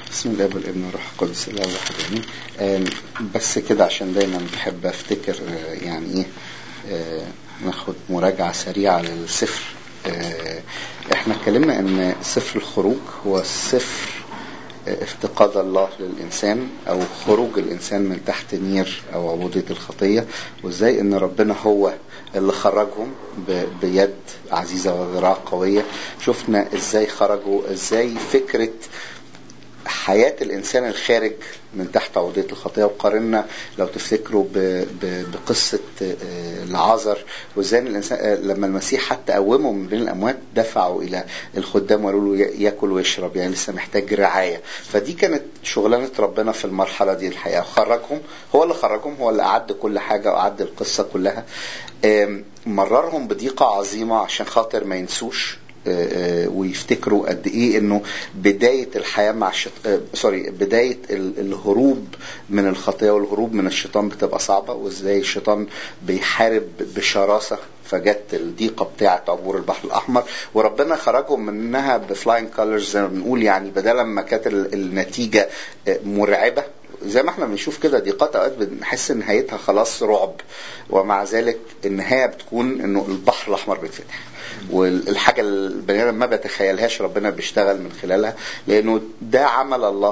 بسم الله والابن والروح القدس الله الواحد امين. بس كده عشان دايما بحب افتكر يعني ايه ناخد مراجعة سريعة للسفر. احنا اتكلمنا ان سفر الخروج هو سفر افتقاد الله للإنسان أو خروج الإنسان من تحت نير أو عبودية الخطية، وإزاي إن ربنا هو اللي خرجهم بيد عزيزة وذراع قوية. شفنا إزاي خرجوا، إزاي فكرة حياة الإنسان الخارج من تحت عبودية الخطية، وقارنا لو تفتكروا بقصة العازر، وإزاي الإنسان لما المسيح حتى قومه من بين الأموات دفعوا إلى الخدام وقالوا له يأكل ويشرب، يعني لسه محتاج رعاية. فدي كانت شغلانة ربنا في المرحلة دي الحقيقة، خرجهم، هو اللي خرجهم، هو اللي أعد كل حاجة وأعد القصة كلها. مررهم بضيقة عظيمة عشان خاطر ما ينسوش ويفتكروا قد ايه انه بداية الحياة مع بداية الهروب من الخطية والهروب من الشيطان بتبقى صعبة، وازاي الشيطان بيحارب بشراسة. فجت الضيقة بتاعة عبور البحر الأحمر وربنا خرجهم منها بفلاين كولرز زي ما بنقول، يعني بدل ما كانت النتيجة مرعبة زي ما احنا بنشوف كده ضيقات اوقات بنحس ان نهايتها خلاص رعب، ومع ذلك النهاية بتكون انه البحر الأحمر بيتفتح، والحاجة البني آدم ما بيتخيلهاش ربنا بيشتغل من خلالها، لأنه ده عمل الله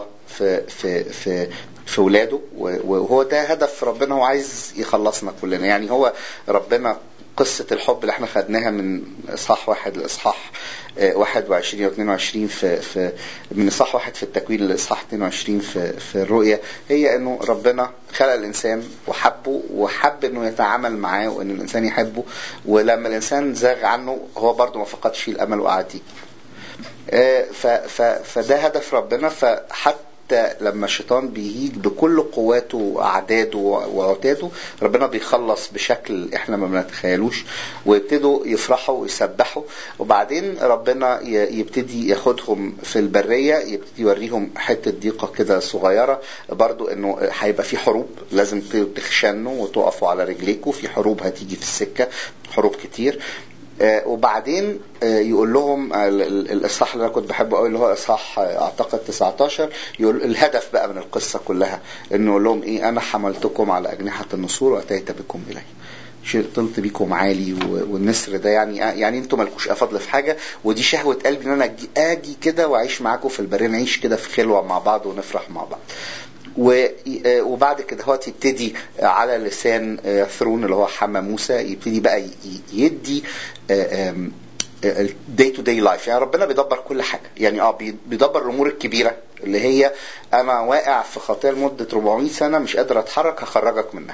في ولاده، وهو ده هدف ربنا، هو عايز يخلصنا كلنا. يعني هو ربنا قصة الحب اللي احنا خدناها من إصحاح 1 لإصحاح 21 و 22 من إصحاح 1 في التكوين لإصحاح 22 في الرؤية، هي انه ربنا خلق الإنسان وحبه، وحب انه يتعامل معاه وان الإنسان يحبه، ولما الإنسان زاغ عنه هو برضو ما فقدش فيه الأمل وقعد فده هدف ربنا. فحتى لما الشيطان بيهيج بكل قواته وأعداده وعتاده، ربنا بيخلص بشكل احنا ما بنتخيلوش، ويبتدوا يفرحوا ويسبحوا. وبعدين ربنا يبتدي ياخدهم في البرية، يبتدي يوريهم حتة ضيقة كده صغيرة برضو، انه هيبقى في حروب لازم تخشنوا وتقفوا على رجليكوا، في حروب هتيجي في السكة، حروب كتير. وبعدين يقول لهم الإصحاح اللي أنا كنت بحبه قوي اللي هو إصحاح أعتقد 19، يقول الهدف بقى من القصة كلها إنه يقول لهم إيه: أنا حملتكم على أجنحة النسور وأتيت بكم إلي، طلت بيكم عالي. والنسر ده يعني انتوا مالكوش فضل في حاجة، ودي شهوة قلبي ان انا اجي كده واعيش معاكم في البرية، نعيش كده في خلوة مع بعض ونفرح مع بعض. وبعد كده هو يبتدي على لسان ثرون اللي هو حما موسى، يبتدي بقى يدي day to day life. يعني ربنا بيدبر كل حاجة، يعني بيدبر الأمور الكبيرة اللي هي أنا واقع في خطية لمدة 400 سنة مش قادر أتحرك، هخرجك منها،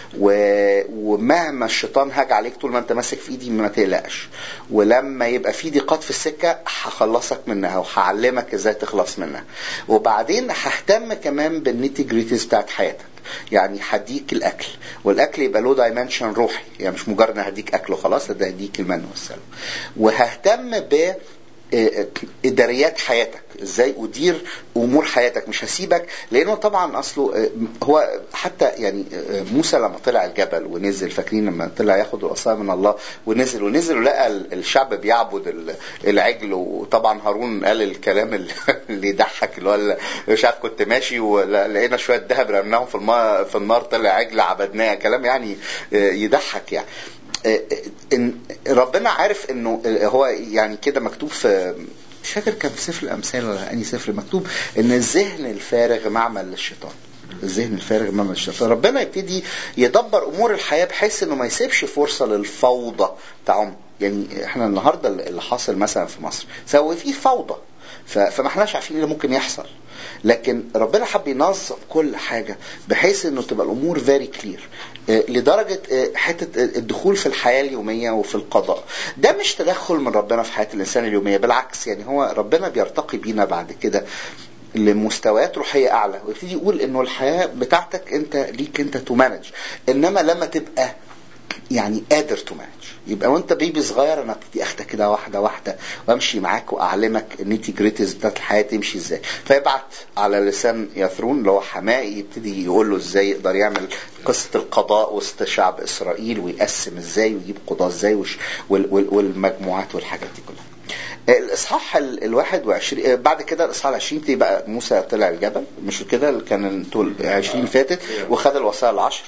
ومهما الشيطان هاج عليك طول ما أنت ماسك في إيدي ما تقلقش، ولما يبقى في ضيقات في السكة هخلصك منها وهعلمك إزاي تخلص منها. وبعدين ههتم كمان بالنيتي جريتيز بتاعت حياتك، يعني هديك الأكل، والأكل يبقى له دايمنشن روحي، يعني مش مجرد هديك أكل وخلاص، ده هديك المن والسلوى. وههتم إداريات حياتك، إزاي أدير أمور حياتك، مش هسيبك، لأنه طبعا أصله هو حتى يعني موسى لما طلع الجبل ونزل، فاكرين لما طلع ياخد العصا من الله ونزل ولقى الشعب بيعبد العجل، وطبعا هارون قال الكلام اللي يضحك، اللي هو مش عارف كنت ماشي ولقينا شوية ذهب رمناهم في النار طلع عجل عبدناه، كلام يعني يضحك. يعني إن ربنا عارف انه هو يعني كده مكتوب في، مش فاكر كان في سفر الامثال ولا اني سفر، مكتوب ان الذهن الفارغ معمل للشيطان، الذهن الفارغ معمل للشيطان. ربنا يبتدي يدبر امور الحياه بحيث انه ما يسيبش فرصه للفوضى بتاعهم. يعني احنا النهارده اللي حاصل مثلا في مصر سوي فيه فوضى، فما احناش عارفين ايه اللي ممكن يحصل، لكن ربنا حب ينظم كل حاجة بحيث انه تبقى الامور very clear، لدرجة حتة الدخول في الحياة اليومية وفي القضاء. ده مش تدخل من ربنا في حياة الانسان اليومية، بالعكس، يعني هو ربنا بيرتقي بينا بعد كده لمستويات روحية اعلى، ويبتدي يقول انه الحياة بتاعتك انت ليك انت تمانج. انما لما تبقى يعني قادر تمانج، يبقى وانت بيبي صغير انا ابتدي اخدك كده واحده واحده وامشي معاك واعلمك النيتي جريتيز بتاعت الحياه تمشي ازاي. فيبعت على لسان يثرون اللي هو حمائي، يبتدي يقول له ازاي يقدر يعمل قصه القضاء وسط شعب اسرائيل، ويقسم ازاي ويجيب قضاه ازاي والمجموعات والحاجات دي كلها. الاصحاح 21 بعد كده الاصحاح 20 تبقى بقى موسى طلع الجبل، مش كده؟ كان طول 20 فاتت وخد الوصايا العشر.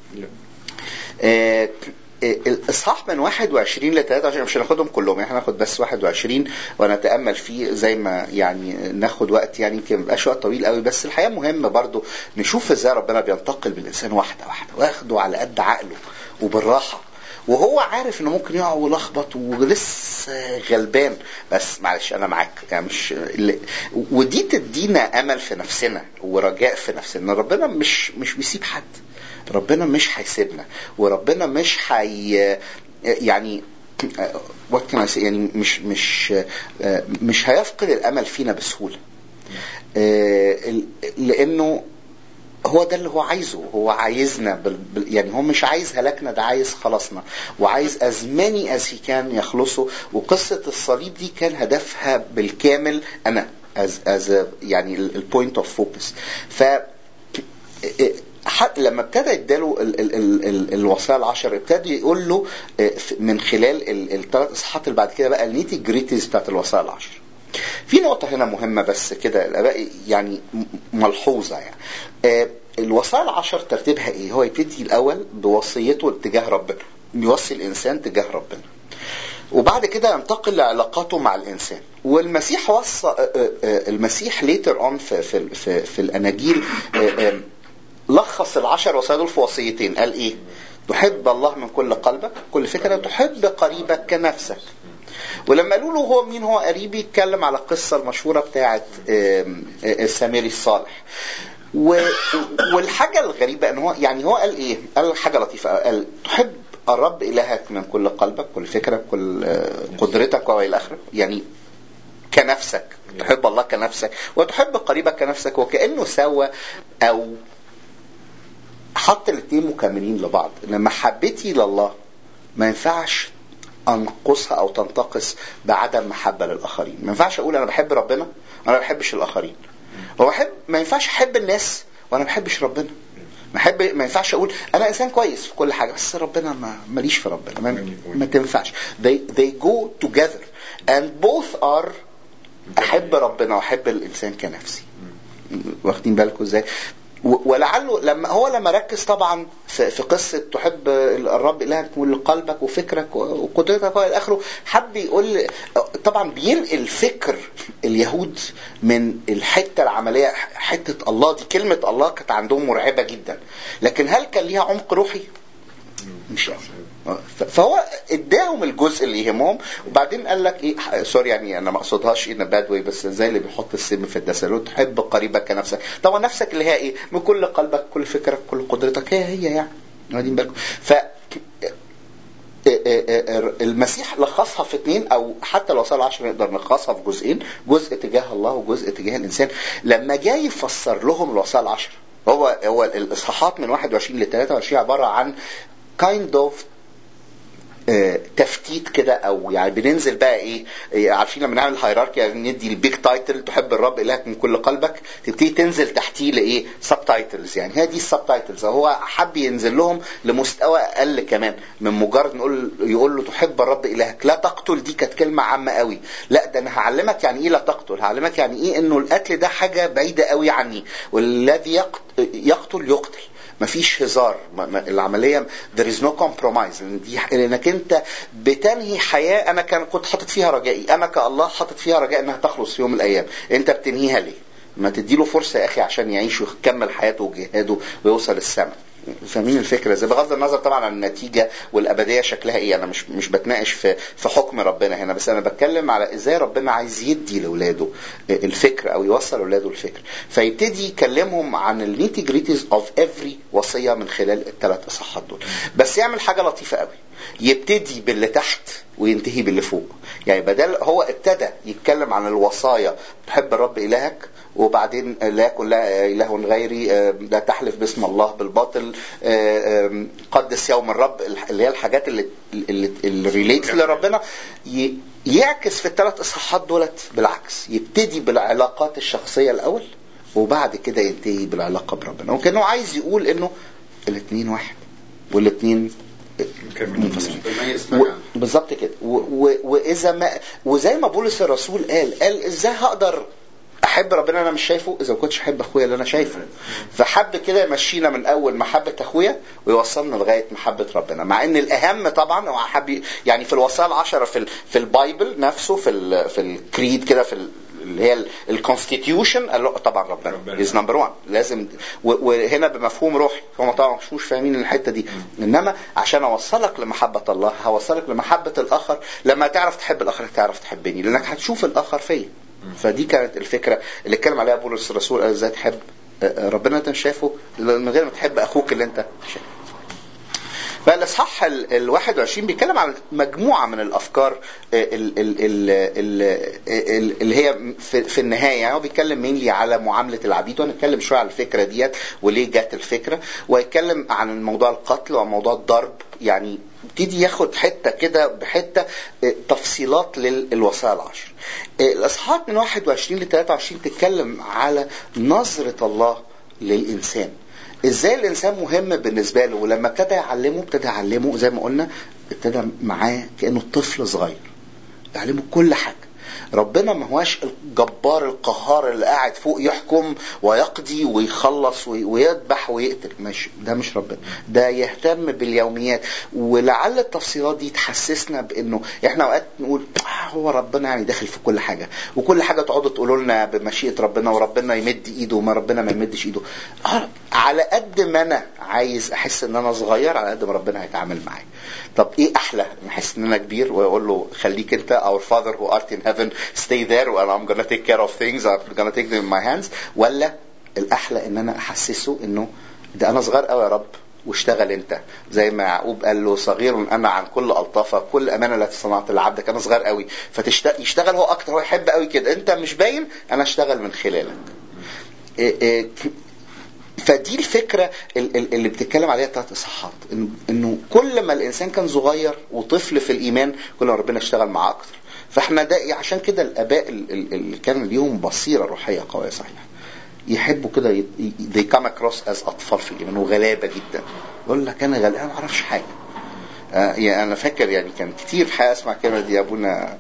الاصحاح من 21 ل 23 مش هناخدهم كلهم، احنا هناخد بس 21 ونتامل فيه زي ما يعني ناخد وقت، يعني يمكن ما يبقاش وقت طويل قوي، بس الحقيقه مهم برضو نشوف ازاي ربنا بينتقل بالانسان واحده واحده، واخده على قد عقله وبالراحه، وهو عارف انه ممكن يقع ويلخبط ولسه غلبان، بس معلش انا معاك يعني مش ودي تدينا امل في نفسنا ورجاء في نفسنا. ربنا مش بيسيب حد، ربنا مش هيسيبنا، وربنا مش يعني يعني مش هيفقد الامل فينا بسهوله، لانه هو ده اللي هو عايزه. هو عايزنا يعني هو مش عايز هلاكنا، ده عايز خلاصنا، وعايز أزماني أزي كان يخلصه. وقصة الصليب دي كان هدفها بالكامل أنا يعني البوينت اوف فوكس. ف لما ابتدى يداله الوصايا العشر، ابتدى يقول له من خلال الثلاث اصحاحات اللي بعد كده بقى النيتي جريتيز بتاعت الوصايا العشر. في نقطة هنا مهمة بس كده الآباء يعني ملحوظة، يعني الوصايا العشر ترتيبها ايه؟ هو يبتدي الأول بوصيته اتجاه ربنا، بيوصي الإنسان تجاه ربنا، وبعد كده ينتقل لعلاقاته مع الإنسان. والمسيح وصى المسيح later on في الأناجيل لخص العشر وصايا دول في وصيتين. قال ايه؟ تحب الله من كل قلبك كل فكرة، تحب قريبك كنفسك. ولما قالوا له هو مين هو قريبي، اتكلم على القصة المشهورة بتاعت السامري الصالح. والحاجة الغريبة ان هو يعني هو قال ايه؟ قال حاجة لطيفة، قال تحب الرب إلهك من كل قلبك كل فكرة كل قدرتك والى آخره، يعني كنفسك، تحب الله كنفسك وتحب قريبك كنفسك. وكأنه سوى او حط الاثنين مكملين لبعض. لما محبتي لله ما ينفعش انقصها او تنتقص بعدم محبة للآخرين. ما ينفعش اقول انا بحب ربنا وانا ما بحبش الآخرين، ما ينفعش احب الناس وانا ما بحبش ربنا. ما ينفعش اقول انا انسان كويس في كل حاجة بس ربنا ماليش في ربنا. ما تنفعش. they go together and both are احب ربنا واحب الانسان كنفسي. واخدين بالكم ازاي؟ ولعله لما ركز طبعا في قصة تحب الرب إلهك من قلبك وفكرك وقدرتك والى آخره، حب يقول طبعا بينقل فكر اليهود من الحتة العملية. حتة الله دي، كلمة الله كانت عندهم مرعبة جدا، لكن هل كان ليها عمق روحي؟ مش فهو اداهم الجزء اللي يهمهم. وبعدين قال لك ايه، سوري يعني انا ما اقصدهاش ان باد واي، بس زي اللي بيحط السم في الدسالوت، تحب قريبك كنفسك. طبعا نفسك اللي هي ايه؟ من كل قلبك كل فكرك كل قدرتك، هي يعني واخدين بالكم. ف المسيح لخصها في 2 او حتى لو صار 10 نقدر نلخصها في جزئين، جزء تجاه الله وجزء تجاه الانسان. لما جاي يفسر لهم الوصايا العشر، هو الاصحاحات من 21 ل 23 عبارة عن kind of تفتيت كده، او يعني بننزل بقى ايه، عارفين لما نعمل هيراركي يعني ندي البيج تايتل تحب الرب إلهك من كل قلبك، تبتدي تنزل تحتيه لايه سب تايتلز. يعني هي دي السب تايتلز. هو حب ينزل لهم لمستوى اقل كمان من مجرد يقول له تحب الرب إلهك. لا تقتل دي كانت كلمه عامه قوي، لا ده انا هعلمك يعني ايه لا تقتل، هعلمك يعني ايه انه القتل ده حاجه بعيده قوي عني، والذي يقتل يقتل، مفيش هزار. العملية there is no compromise، لأنك أنت بتنهي حياة أنا كنت حاطط فيها رجائي، أنا كالله حاطط فيها رجاء أنها تخلص في يوم من الأيام. أنت بتنهيها ليه؟ ما تديله فرصة يا أخي عشان يعيش ويكمل حياته وجهاده ويوصل السماء. فاهمين الفكرة؟ زي بغض النظر طبعا عن النتيجة والأبدية شكلها إيه، أنا مش بتناقش في حكم ربنا هنا، بس أنا بتكلم على إزاي ربنا عايز يدي لأولاده الفكر أو يوصل أولاده الفكر. فيبتدي يكلمهم عن النيتيجريتيز أوف إفري وصية من خلال الثلاث إصحاحات دول. بس يعمل حاجة لطيفة قوي، يبتدي باللي تحت وينتهي باللي فوق. يعني بدل هو ابتدى يتكلم عن الوصايا تحب الرب إلهك، وبعدين لا يكن لا إله غيري، لا تحلف باسم الله بالباطل، قدس يوم الرب، اللي هي الحاجات اللي ريليت لربنا. يعكس في الثلاث إصحاحات دولت بالعكس، يبتدي بالعلاقات الشخصية الأول وبعد كده ينتهي بالعلاقة بربنا. وكأنه عايز يقول إنه الاثنين واحد والاثنين منفصلين. بالظبط كده. واذا ما وزي ما بولس الرسول قال ازاي هقدر احب ربنا انا مش شايفه اذا ما كنتش احب اخويا اللي انا شايفه؟ فحب كده يمشينا من اول محبه اخويا ويوصلنا لغايه محبه ربنا، مع ان الاهم طبعا هو حب يعني في الوصايا 10 في البايبل نفسه في الكريد كده في اللي هي الكونستيتيوشن طبعا ربنا از نمبر 1 لازم، وهنا بمفهوم روحي هم طبعا مش فاهمين الحته دي، انما عشان اوصلك لمحبه الله هوصلك لمحبه الاخر. لما تعرف تحب الاخر تعرف تحبني لانك هتشوف الاخر فيا. فدي كانت الفكره اللي اتكلم عليها بولس الرسول، قال ازاي تحب ربنا انت مش شايفه من غير ما تحب اخوك اللي انت شايفه. فالاصحاح 21 بيتكلم عن مجموعه من الافكار اللي هي في النهايه، يعني هو بيتكلم مينلي على معامله العبيد، وهنتكلم شويه على الفكره ديت وليه جت الفكره، ويتكلم عن موضوع القتل وموضوع الضرب، يعني ابتدي ياخد حته كده بحته تفصيلات للوصايا العشر. الاصحاحات من 21 ل 23 تتكلم على نظره الله للانسان، ازاي الانسان مهم بالنسبه له، ولما ابتدى يعلمه زي ما قلنا ابتدى معاه كانه طفل صغير يعلمه كل حاجه. ربنا ما هواش الجبار القهار اللي قاعد فوق يحكم ويقضي ويخلص ويذبح ويقتل، ده مش ربنا، ده يهتم باليوميات. ولعل التفصيلات دي تحسسنا بانه احنا اوقات نقول هو ربنا يعني داخل في كل حاجه، وكل حاجه تقعدوا تقولوا لنا بمشيئه ربنا وربنا يمد ايده وما ربنا ما يمدش ايده. على قد ما انا عايز احس ان انا صغير على قد ما ربنا هيتعامل معايا. طب ايه احلى؟ احس ان انا كبير ويقول له خليك انت our father who art in heaven stay there and I'm gonna take care of things, I'm gonna take them in my hands؟ ولا الاحلى ان انا احسسه انه ده انا صغير قوي يا رب واشتغل انت، زي ما يعقوب قال له صغير انا عن كل الطافه كل امانه التي صنعت لعبدك، انا صغير قوي يشتغل هو اكتر، هو يحب قوي كده، انت مش باين انا اشتغل من خلالك. فدي الفكرة اللي بتتكلم عليها 3 إصحاحات، انه كل ما الانسان كان صغير وطفل في الايمان كل ما ربنا اشتغل معاه اكتر. فاحنا ده عشان كده الاباء اللي كان ليهم بصيرة روحية قوية صحيح يحبوا كده they come across as اطفال في الايمان وغلابة جدا. يقول لك انا غلابة ما اعرفش حاجة. يعني انا فاكر يعني كان كتير في حياتي اسمع الكلمة دي، ابونا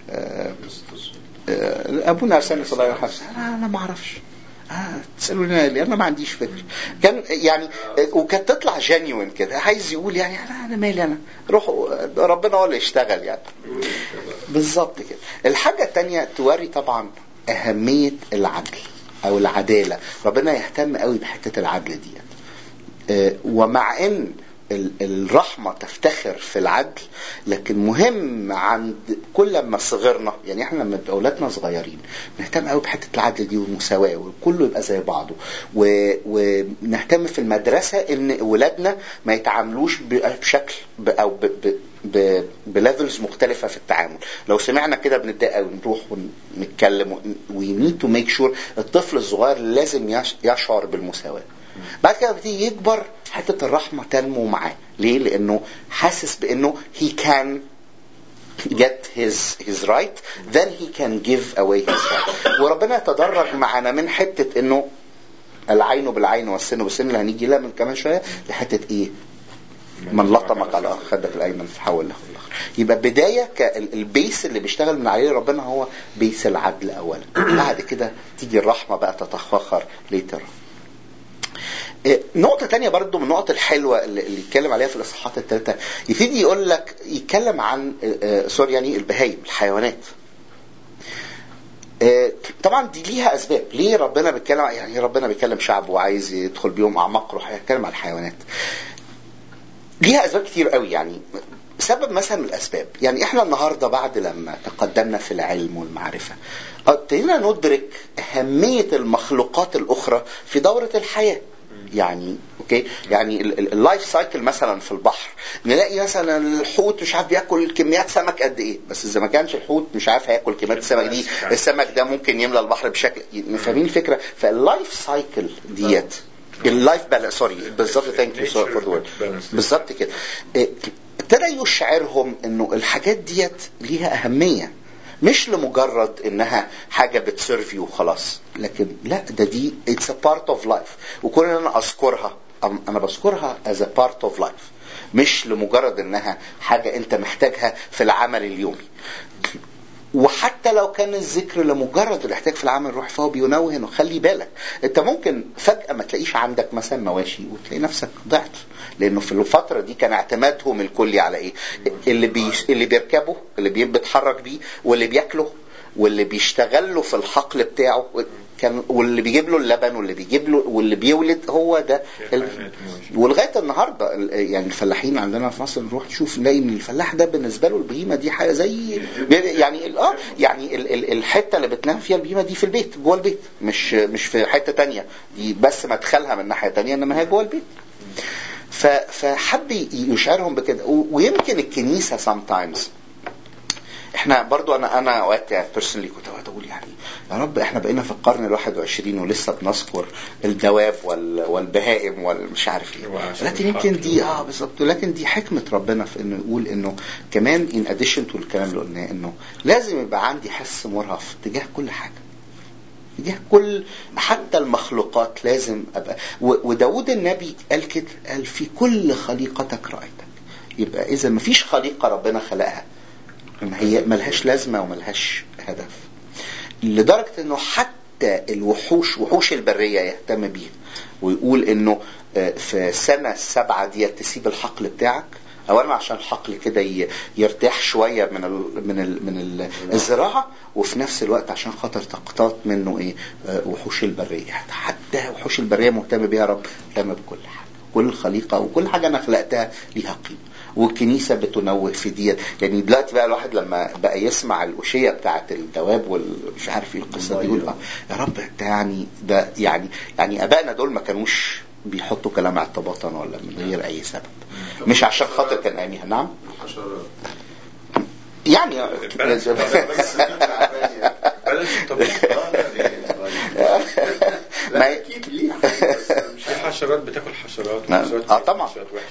ارساني صلى الله عليه وسلم انا ما اعرفش، تسألوني ليه انا ما عنديش فكر. كان يعني وكانت تطلع جينيوين كده، عايز يقول يعني انا مالي، انا روح ربنا هو اللي يشتغل يعني. بالظبط كده. الحاجة التانية توري طبعا اهمية العدل او العدالة. ربنا يهتم قوي بحتة العدل دي، ومع ان الرحمة تفتخر في العدل، لكن مهم عند كل ما صغرنا، يعني احنا لما اولادنا صغيرين نهتم قوي بحته العدل دي والمساواه وكله يبقى زي بعضه، ونهتم في المدرسه ان اولادنا ما يتعاملوش بشكل او بليفلز مختلفه في التعامل. لو سمعنا كده بنتضايق قوي، نروح ونتكلم. وي نيد تو ميك شور الطفل الصغير لازم يشعر بالمساواه. بعد كده بتيجي يكبر حتة الرحمة تنمو معاه. ليه؟ لأنه حاسس بأنه he can get his right, then he can give away his right. وربنا يتدرج معنا من حتة أنه العين بالعين والسن بالسن اللي هنيجي لها من كمان شوية لحتة إيه؟ من لطمك على خدك الأيمن فحول له الآخر. يبقى بداية البيس اللي بيشتغل من عليه ربنا هو بيس العدل أولا، بعد كده تيجي الرحمة بقى تتفخر ليتر. نقطة تانية برضو من النقط الحلوة اللي يتكلم عليها في الإصحاحات 3، يبتدي يقول لك يتكلم عن يعني البهايم الحيوانات. طبعا دي ليها أسباب ليه ربنا بيتكلم، يعني ربنا بيتكلم شعب وعايز يدخل بيهم أعماق روحية، يتكلم عن الحيوانات. ليها أسباب كتير قوي. يعني سبب مثلا من الأسباب، يعني إحنا النهاردة بعد لما تقدمنا في العلم والمعرفة ابتدينا ندرك أهمية المخلوقات الأخرى في دورة الحياة. يعني اوكي، يعني اللايف سايكل مثلا في البحر نلاقي مثلا الحوت مش عارف بياكل كميات سمك قد ايه، بس اذا ما كانش الحوت مش عارف هياكل كميات السمك دي، السمك ده ممكن يملى البحر بشكل. فاهمين الفكره؟ فاللايف سايكل ديت اللايف بالانس بالظبط. ثانك يو فور ذا وورد. بالظبط كده. ابتدى يشعرهم انه الحاجات ديت ليها اهميه، مش لمجرد انها حاجة بتسيرفي وخلاص، لكن لا، دي it's a part of life. وكون ان انا اذكرها، انا بذكرها as a part of life. مش لمجرد انها حاجة انت محتاجها في العمل اليومي. وحتى لو كان الذكر لمجرد الاحتياج في العمل الروحي فهو بينوه انه خلي بالك انت ممكن فجأة ما تلاقيش عندك مثلا مواشي وتلاقي نفسك ضعت، لانه في الفترة دي كان اعتمادهم الكلي على ايه؟ اللي بيركبه، اللي بيتحرك بيه، واللي بياكله، واللي بيشتغل له في الحقل بتاعه كان، واللي بيجيب له اللبن، واللي بيجيب له، واللي بيولد، هو ده ولغايه النهارده يعني الفلاحين عندنا في مصر نروح نشوف نلاقي ان الفلاح ده بالنسبه له البهيمه دي حاجه زي يعني الحته اللي بتنام فيها البهيمه دي في البيت، جوه البيت، مش في حته تانية، دي بس مدخلها من ناحيه تانية، انما هي جوه البيت. فحب يشعرهم بكده. ويمكن الكنيسه sometimes احنا برضو انا اوقات يعني بيرسونلي كنت اقول يعني يا رب احنا بقينا في القرن ال21 ولسه بنذكر الدواب والبهائم والمش عارف ايه، لكن يمكن دي بالظبط، لكن دي حكمة ربنا في انه يقول انه كمان in addition to الكلام اللي قلناه انه لازم يبقى عندي حس مرهف تجاه كل حاجة، تجاه كل حتى المخلوقات لازم ابقى. وداود النبي قال كده، قال في كل خليقتك رأيتك. يبقى اذا مفيش خليقة ربنا خلقها هي ملهاش لازمة وملهاش هدف، لدرجة انه حتى الوحوش، وحوش البرية يهتم بيها ويقول انه في سنة 7 دي تسيب الحقل بتاعك، اولا عشان الحقل كده يرتاح شوية من الزراعة، وفي نفس الوقت عشان خاطر تقتات منه وحوش البرية. حتى وحوش البرية مهتم بيها رب، مهتم بكل حاجة، كل خليقة وكل حاجة انا خلقتها ليها قيمة. والكنيسة بتنوه في دي. يعني دلوقتي بقى الواحد لما بقى يسمع الأشية بتاعت الدواب والمش عارف ايه القصة دي، يقول يا رب انت يعني ده يعني ابائنا دول ما كانوش بيحطوا كلام اعتباطا ولا من غير اي سبب، مش عشان خاطر كان ايامها. نعم يعني ما اكيد ليه مش في حشرات بتاكل حشرات طبعا.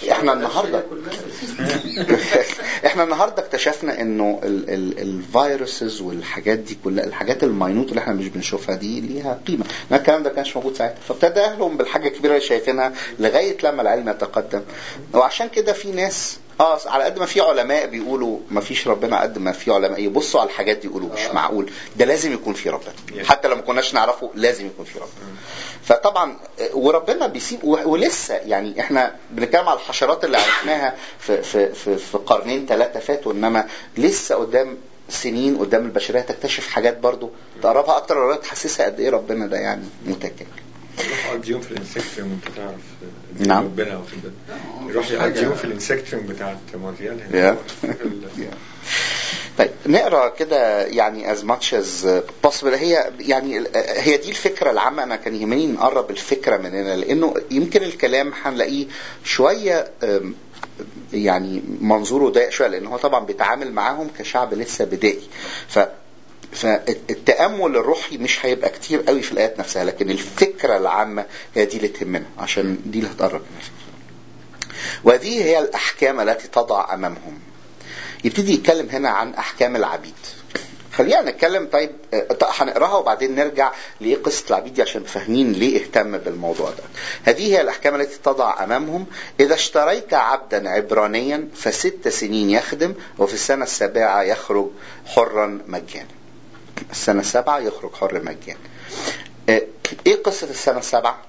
احنا النهارده اكتشفنا انه الفيروسز والحاجات دي كلها، الحاجات الماينوت اللي احنا مش بنشوفها دي ليها قيمه، ما الكلام ده كانش موجود ساعتها. فابتدى لهم بالحاجه الكبيره اللي شايفينها لغايه لما العلم يتقدم. وعشان كده في ناس على قد ما في علماء بيقولوا ما فيش ربنا، قد ما في علماء يبصوا على الحاجات دي يقولوا مش معقول، ده لازم يكون في ربنا، حتى لو ما كناش نعرفه لازم يكون في ربنا. فطبعا وربنا بيسيب ولسه يعني احنا بنتكلم على الحشرات اللي عرفناها في قرنين 3 فاتوا، انما لسه قدام سنين قدام البشريه تكتشف حاجات برضو تقربها اكتر ولا تحسسها قد ايه ربنا ده يعني متكامل. يقضيهم في الانسكتريوم انت تعرف. نعم. ربنا واخد يروح يقضيهم في الانسكتريوم بتاعت مونريال هنا. طيب نقرا كده يعني as much as possible. هي يعني هي دي الفكره العامه. انا كان يهمني نقرب الفكره من هنا، لانه يمكن الكلام هنلاقيه شويه يعني منظوره ضيق شويه، لان هو طبعا بيتعامل معاهم كشعب لسه بدائي. فالتأمل الروحي مش هيبقى كتير قوي في الآيات نفسها، لكن الفكرة العامة هي دي اللي تهمنا، عشان دي اللي هتقرب منها. وهذه هي الأحكام التي تضع أمامهم. يبتدي يتكلم هنا عن أحكام العبيد. خلينا نتكلم. طيب هنقراها وبعدين نرجع لإيه قصة العبيد دي عشان فاهمين ليه اهتم بالموضوع ده. هذه هي الأحكام التي تضع أمامهم: إذا اشتريت عبدا عبرانيا ف6 سنين يخدم، وفي السنة 7 يخرج حرا مجانا. السنة 7 يخرج حر مجانا. ايه قصة السنة 7؟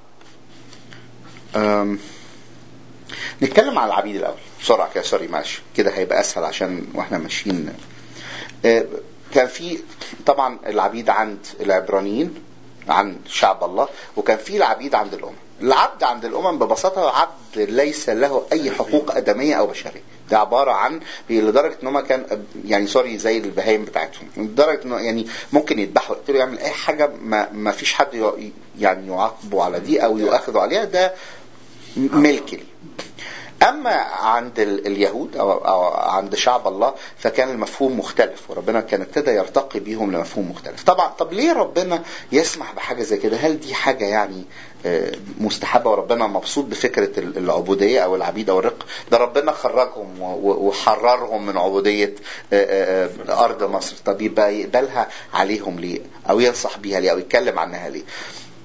نتكلم على العبيد الأول بسرعة كده. سوري معلش كده هيبقى أسهل عشان واحنا ماشيين. كان في طبعا العبيد عند العبرانيين عند شعب الله، وكان في العبيد عند الأمم. العبد عند الأمم ببساطة عبد ليس له أي حقوق أدمية أو بشرية. ده عبارة عن لدرجة إنه ما كان يعني زي البهايم بتاعتهم، لدرجة إنه يعني ممكن يذبحوا يقتلوا يعمل أي حاجة، ما فيش حد يعني يعاقبوا على دي أو يؤاخذوا عليها، ده ملك لي. أما عند اليهود أو عند شعب الله فكان المفهوم مختلف، وربنا كان ابتدى يرتقي بيهم لمفهوم مختلف. طبعا طب ليه ربنا يسمح بحاجة زي كده؟ هل دي حاجة يعني مستحبة وربنا مبسوط بفكرة العبودية أو العبيد أو الرق؟ ده ربنا خرجهم وحررهم من عبودية أرض مصر. طب يبقى يقبلها عليهم ليه؟ أو ينصح بيها ليه؟ أو يتكلم عنها ليه؟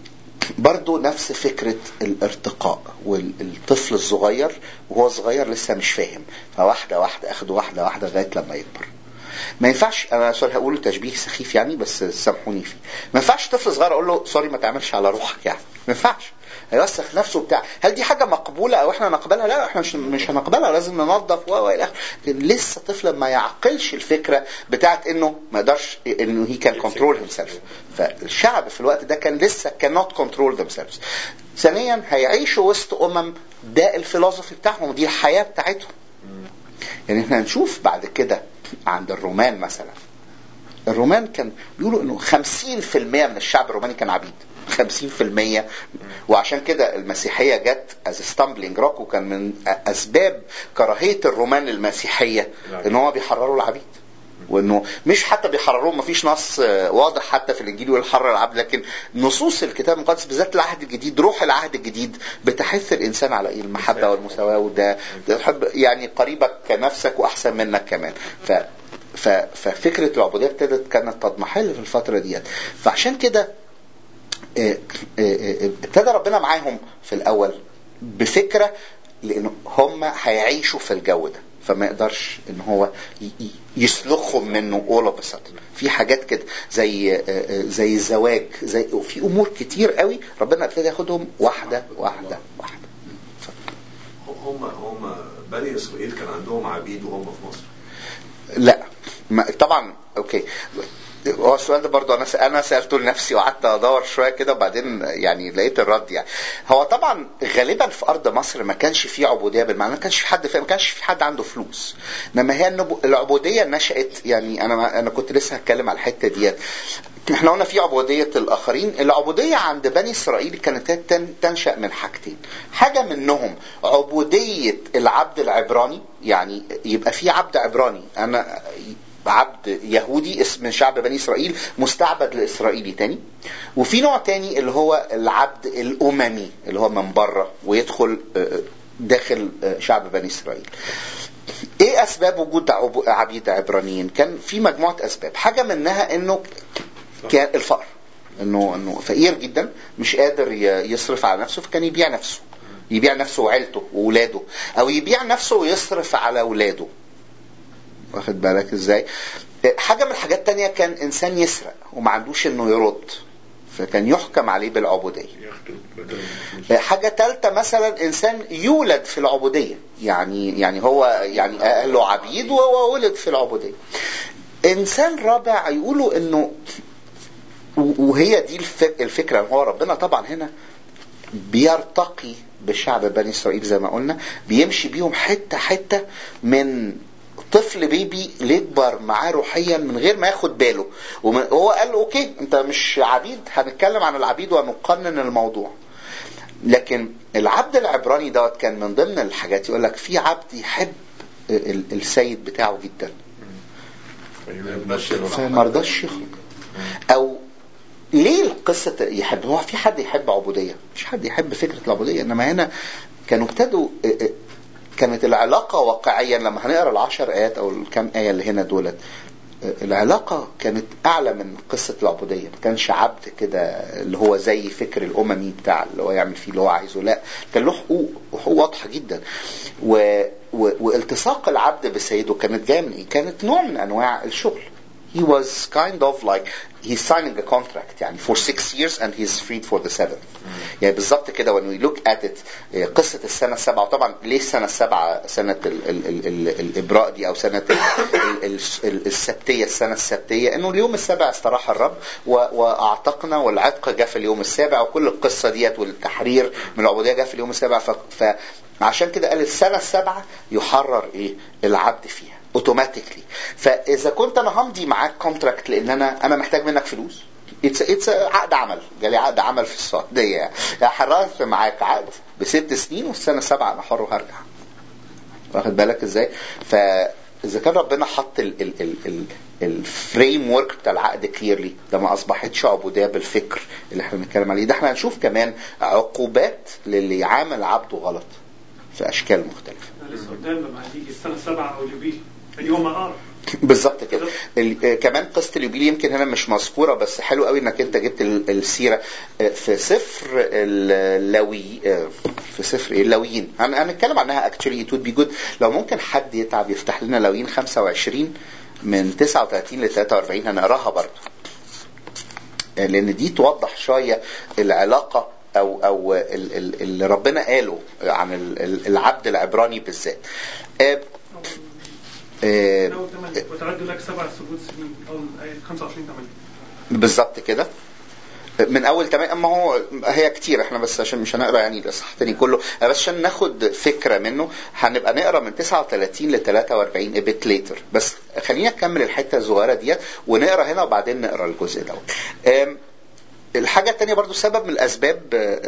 برضو نفس فكرة الارتقاء، والطفل الصغير وهو صغير لسه مش فاهم، فواحدة واحدة أخده واحدة واحدة لغاية لما يكبر. ما ينفعش، أنا سوري هقول تشبيه سخيف يعني بس سامحوني فيه، ما ينفعش طفل صغير أقول له سوري ما تعملش على روحك يعني، ما ينفعش، هيوسخ نفسه بتاع. هل دي حاجة مقبولة أو إحنا نقبلها؟ لا، إحنا مش هنقبلها، لازم ننظف وإلى آخره. لسه طفل ما يعقلش الفكرة بتاعت إنه ما يقدرش إنه he can control himself. فالشعب في الوقت ده كان لسه cannot control themselves. ثانيا هيعيشوا وسط ده الفلسفي بتاعهم، دي الحياة بتاعتهم. يعني إحنا نشوف بعد كده عند الرومان مثلا، الرومان كان بيقولوا إنه 50% من الشعب الروماني كان عبيد، 50%. وعشان كده المسيحية جت as a stumbling rock، وكان من أسباب كراهية الرومان للمسيحية إن هو بيحرروا العبيد، وإنه مش حتى بيحرروه، ما فيش نص واضح حتى في الإنجيل والحرر العبد، لكن نصوص الكتاب المقدس بالذات العهد الجديد، روح العهد الجديد بتحث الإنسان على المحبة والمساواة، وده تحب يعني قريبك كنفسك وأحسن منك كمان. ففكرة العبودية كانت تضمحل في الفترة ديت. فعشان كده ابتدى ربنا معاهم في الأول بفكرة، لأنه هم هيعيشوا في الجو ده، فما يقدرش إن هو يسلخهم منه all of a sudden. في حاجات كده زي الزواج، في أمور كتير قوي ربنا ابتدى ياخدهم واحدة واحدة واحدة. هم بني إسرائيل كان عندهم عبيد وهم في مصر؟ لا طبعا. اوكي، هو السؤال ده برضو انا سالته لنفسي وقعدت ادور شويه كده، وبعدين يعني لقيت الرد. يعني هو طبعا غالبا في ارض مصر ما كانش في عبوديه بالمعنى، ما كانش في حد عنده فلوس، انما هي العبوديه نشأت. يعني انا كنت لسه هتكلم على الحته ديت. احنا قلنا في عبوديه الاخرين، العبوديه عند بني اسرائيل كانت تنشأ من حاجتين. حاجه منهم عبوديه العبد العبراني، يعني يبقى في عبد عبراني، انا عبد يهودي من شعب بني إسرائيل مستعبد لإسرائيلي تاني. وفي نوع تاني اللي هو العبد الأممي اللي هو من بره ويدخل داخل شعب بني إسرائيل. ايه أسباب وجود عبيد عبرانيين؟ كان في مجموعة أسباب. حاجة منها انه كان الفقر، انه فقير جدا مش قادر يصرف على نفسه، فكان يبيع نفسه وعيلته وولاده، او يبيع نفسه ويصرف على ولاده. واخد بالك ازاي؟ حاجة من الحاجات تانية كان انسان يسرق وما عندوش انه يرد، فكان يحكم عليه بالعبودية. حاجة تالتة مثلا انسان يولد في العبودية، يعني هو يعني اهله عبيد وهو ولد في العبودية. انسان رابع يقولوا انه، وهي دي الفكرة، هو ربنا طبعا هنا بيرتقي بالشعب بني اسرائيل زي ما قلنا، بيمشي بيهم حتة حتة من طفل بيبي ليكبر معاه روحيا من غير ما ياخد باله. وهو قال اوكي انت مش عبيد، هنتكلم عن العبيد ونقنن الموضوع. لكن العبد العبراني دوت كان من ضمن الحاجات، يقول لك في عبد يحب السيد بتاعه جدا فما رضاش يخرج. او ليه القصة يحب؟ هو في حد يحب عبودية؟ مش حد يحب فكرة العبودية. انما هنا كانوا ابتدوا، كانت العلاقة واقعيا لما هنقرأ 10 آيات أو الكام آية اللي هنا دولت، العلاقة كانت أعلى من قصة العبودية. ما كانش عبد كده اللي هو زي فكر الأممي بتاع اللي هو يعمل فيه اللي هو عايزه، لا كان له حقوق واضحة جدا. والتصاق العبد بسيده كانت جاية من إيه؟ كانت نوع من أنواع الشغل. He was kind of like he's signing a contract يعني for 6 years and he's freed for the 7th. يعني بالضبط كده when we look at it. قصة السنة 7، وطبعا ليه السنة 7 سنة الإبراء دي أو سنة السبتية، السنة السبتية إنه اليوم السابع استراح الرب وأعتقنا، والعتق جاء في اليوم السابع، وكل القصة ديت والتحرير من العبودية جاء في اليوم السابع. فعشان كده قال السنة 7 يحرر العبد فيها اوتوماتيكلي. فاذا كنت انا همضي معاك كونتراكت لان انا محتاج منك فلوس، اتس عقد عمل، جالي عقد عمل في السعوديه يعني حررت معاك عقد ب6 سنين والسنه 7 انا حر وهرجع. واخد بالك ازاي؟ فاذا كان ربنا حط الفريم ورك بتاع العقد كليرلي، ده ما اصبحتش عبوديه بالفكر اللي احنا بنتكلم عليه ده. احنا هنشوف كمان عقوبات للي يعامل عبده غلط في اشكال مختلفه. لسه قدام لما هتيجي السنه 7 او اليوبيل اليوم اقرب. بالظبط كده. كمان قصه اليوبيل يمكن هنا مش مذكوره، بس حلو قوي انك انت جبت السيره في سفر اللاوي، في سفر اللاويين. هنتكلم عنها actually it would be good لو ممكن حد يتعب يفتح لنا لاويين 25 من 39 ل 43 هنقراها برضه، لان دي توضح شويه العلاقه او اللي ربنا قاله عن العبد العبراني بالذات. وتعد لك 7 سجود سنين او 25 8 بالظبط كده من اول تمام. اما هو هي كتير، احنا بس عشان مش هنقرا يعني الاصحاح الثاني كله، بس عشان ناخد فكره منه هنبقى نقرا من 39 ل 43 a bit later. بس خلينا نكمل الحته الصغيره ديت ونقرا هنا وبعدين نقرا الجزء دوت. الحاجه الثانيه برضو سبب من الاسباب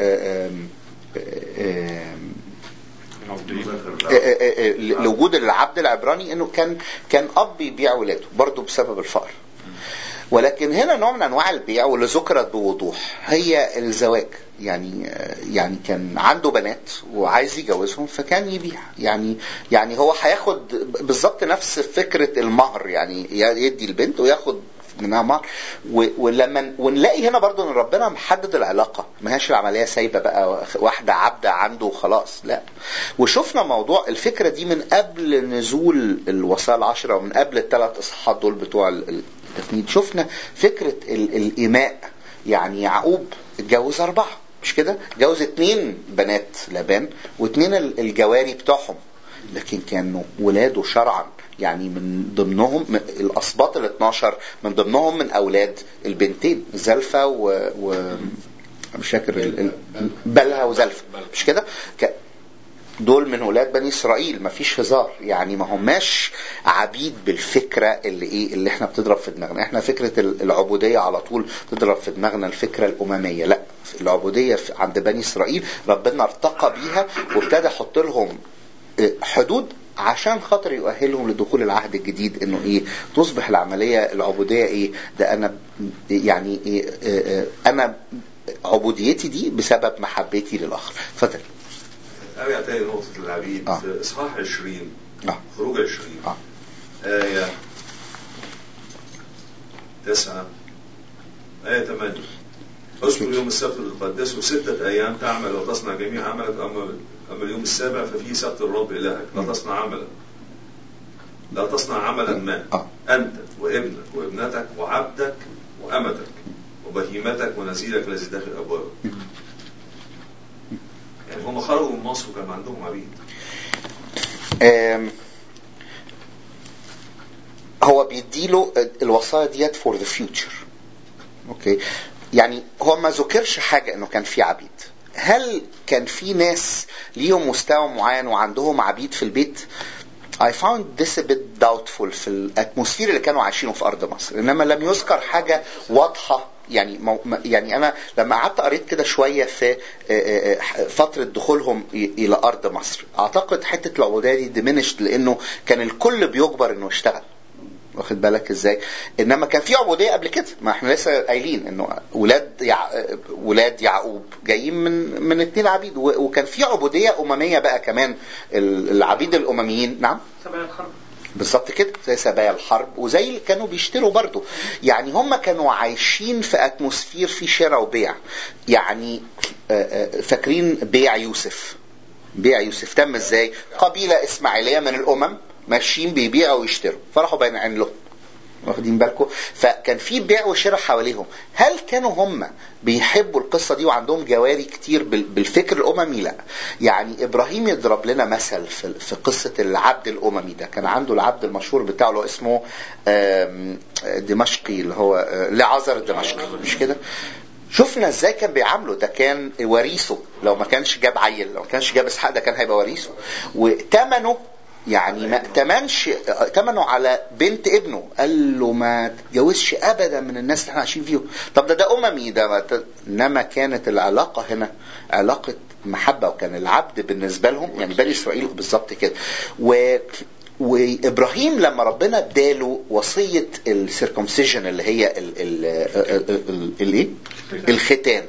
لوجود العبد العبراني انه كان اب يبيع ولاده برضو بسبب الفقر. ولكن هنا نوع من انواع البيع واللي ذكرت بوضوح هي الزواج. يعني كان عنده بنات وعايز يجوزهم فكان يبيع. يعني هو هياخد بالظبط نفس فكرة المهر، يعني يدي البنت وياخد منها مهر. ولما ونلاقي هنا برضو ان ربنا محدد العلاقة، ما هيش العملية سايبة بقى واحدة عبدة عنده وخلاص، لا. وشفنا موضوع الفكرة دي من قبل نزول الوصايا العشرة ومن قبل ال3 اصحاحات دول بتوع التفنيد. شفنا فكرة الإيماء. يعني يعقوب اتجوز 4 مش كده؟ جوز 2 بنات لابان و2 الجواري بتوعهم، لكن كانوا ولاده شرعا. يعني من ضمنهم الأسباط 12 من ضمنهم من أولاد البنتين زلفة مش فاكر بلها وزلفة مش كده؟ دول من ولاد بني إسرائيل، ما فيش هزار. يعني ما هماش عبيد بالفكرة اللي احنا بتضرب في دماغنا. احنا فكرة العبودية على طول تضرب في دماغنا الفكرة الأممية. لا، العبودية عند بني إسرائيل ربنا ارتقى بيها وابتدى يحط لهم حدود عشان خاطر يؤهلهم لدخول العهد الجديد. انه تصبح العملية العبودية ده انا يعني انا عبوديتي دي بسبب محبتي للآخر. فتل أرجع تاني نقطة العبيد في إصحاح 20 خروج 20 آية 9 آية 8 اذكر يوم السبت لتقدسه 6 أيام تعمل وتصنع جميع عملك، أما اليوم السابع ففيه سبت الرب إلهك. لا تصنع عملا، لا تصنع عملا ما أنت وابنك وابنتك وعبدك وأمتك وبهيمتك ونزيلك الذي داخل أبوابك. يعني هم خرجوا من مصر وكان عندهم عبيد. هو بيديله الوصايا ديت for the future. اوكي، يعني هو ما ذكرش حاجة انه كان في عبيد. هل كان في ناس ليهم مستوى معين وعندهم عبيد في البيت؟ I found this a bit doubtful في الاتموسفير اللي كانوا عايشينه في أرض مصر. إنما لم يذكر حاجة واضحة. يعني أنا لما قعدت قريت كده شوية في فترة دخولهم إلى أرض مصر، أعتقد حتة العبودية دي diminished لأنه كان الكل بيجبر إنه يشتغل. واخد بالك ازاي؟ انما كان في عبوديه قبل كده. ما احنا لسه قايلين انه ولاد يعقوب جايين من 2 عبيد، وكان في عبوديه امميه بقى كمان. العبيد الامميين نعم سبايا الحرب بالظبط كده، زي سبايا الحرب وزي اللي كانوا بيشتروا برضو. يعني هم كانوا عايشين في اتموسفير في شراء وبيع. يعني فاكرين بيع يوسف تم ازاي؟ قبيله اسماعيليه من الامم ماشيين بيبيعوا ويشتروا، فراحوا بايعين له. واخدين بالكم؟ فكان في بيع وشراء حواليهم. هل كانوا هم بيحبوا القصة دي وعندهم جواري كتير بالفكر الأممي؟ لا. يعني إبراهيم يضرب لنا مثل في قصة العبد الأممي ده. كان عنده العبد المشهور بتاعه اللي اسمه دمشقي، اللي هو لعازر الدمشقي مش كده؟ شفنا ازاي كان بيعامله. ده كان وريثه، لو ما كانش جاب عيل، لو ما كانش جاب اسحاق ده كان هيبقى وريثه. وتمنه يعني ما تمنش تمنه على بنت ابنه. قال له ما تتجوزش ابدا من الناس اللي احنا عايشين فيهم. طب ده اممي ده. انما كانت العلاقه هنا علاقه محبه، وكان العبد بالنسبه لهم يعني بني اسرائيل بالظبط كده. وابراهيم لما ربنا اداله وصيه السيركمسيجن اللي هي الختان،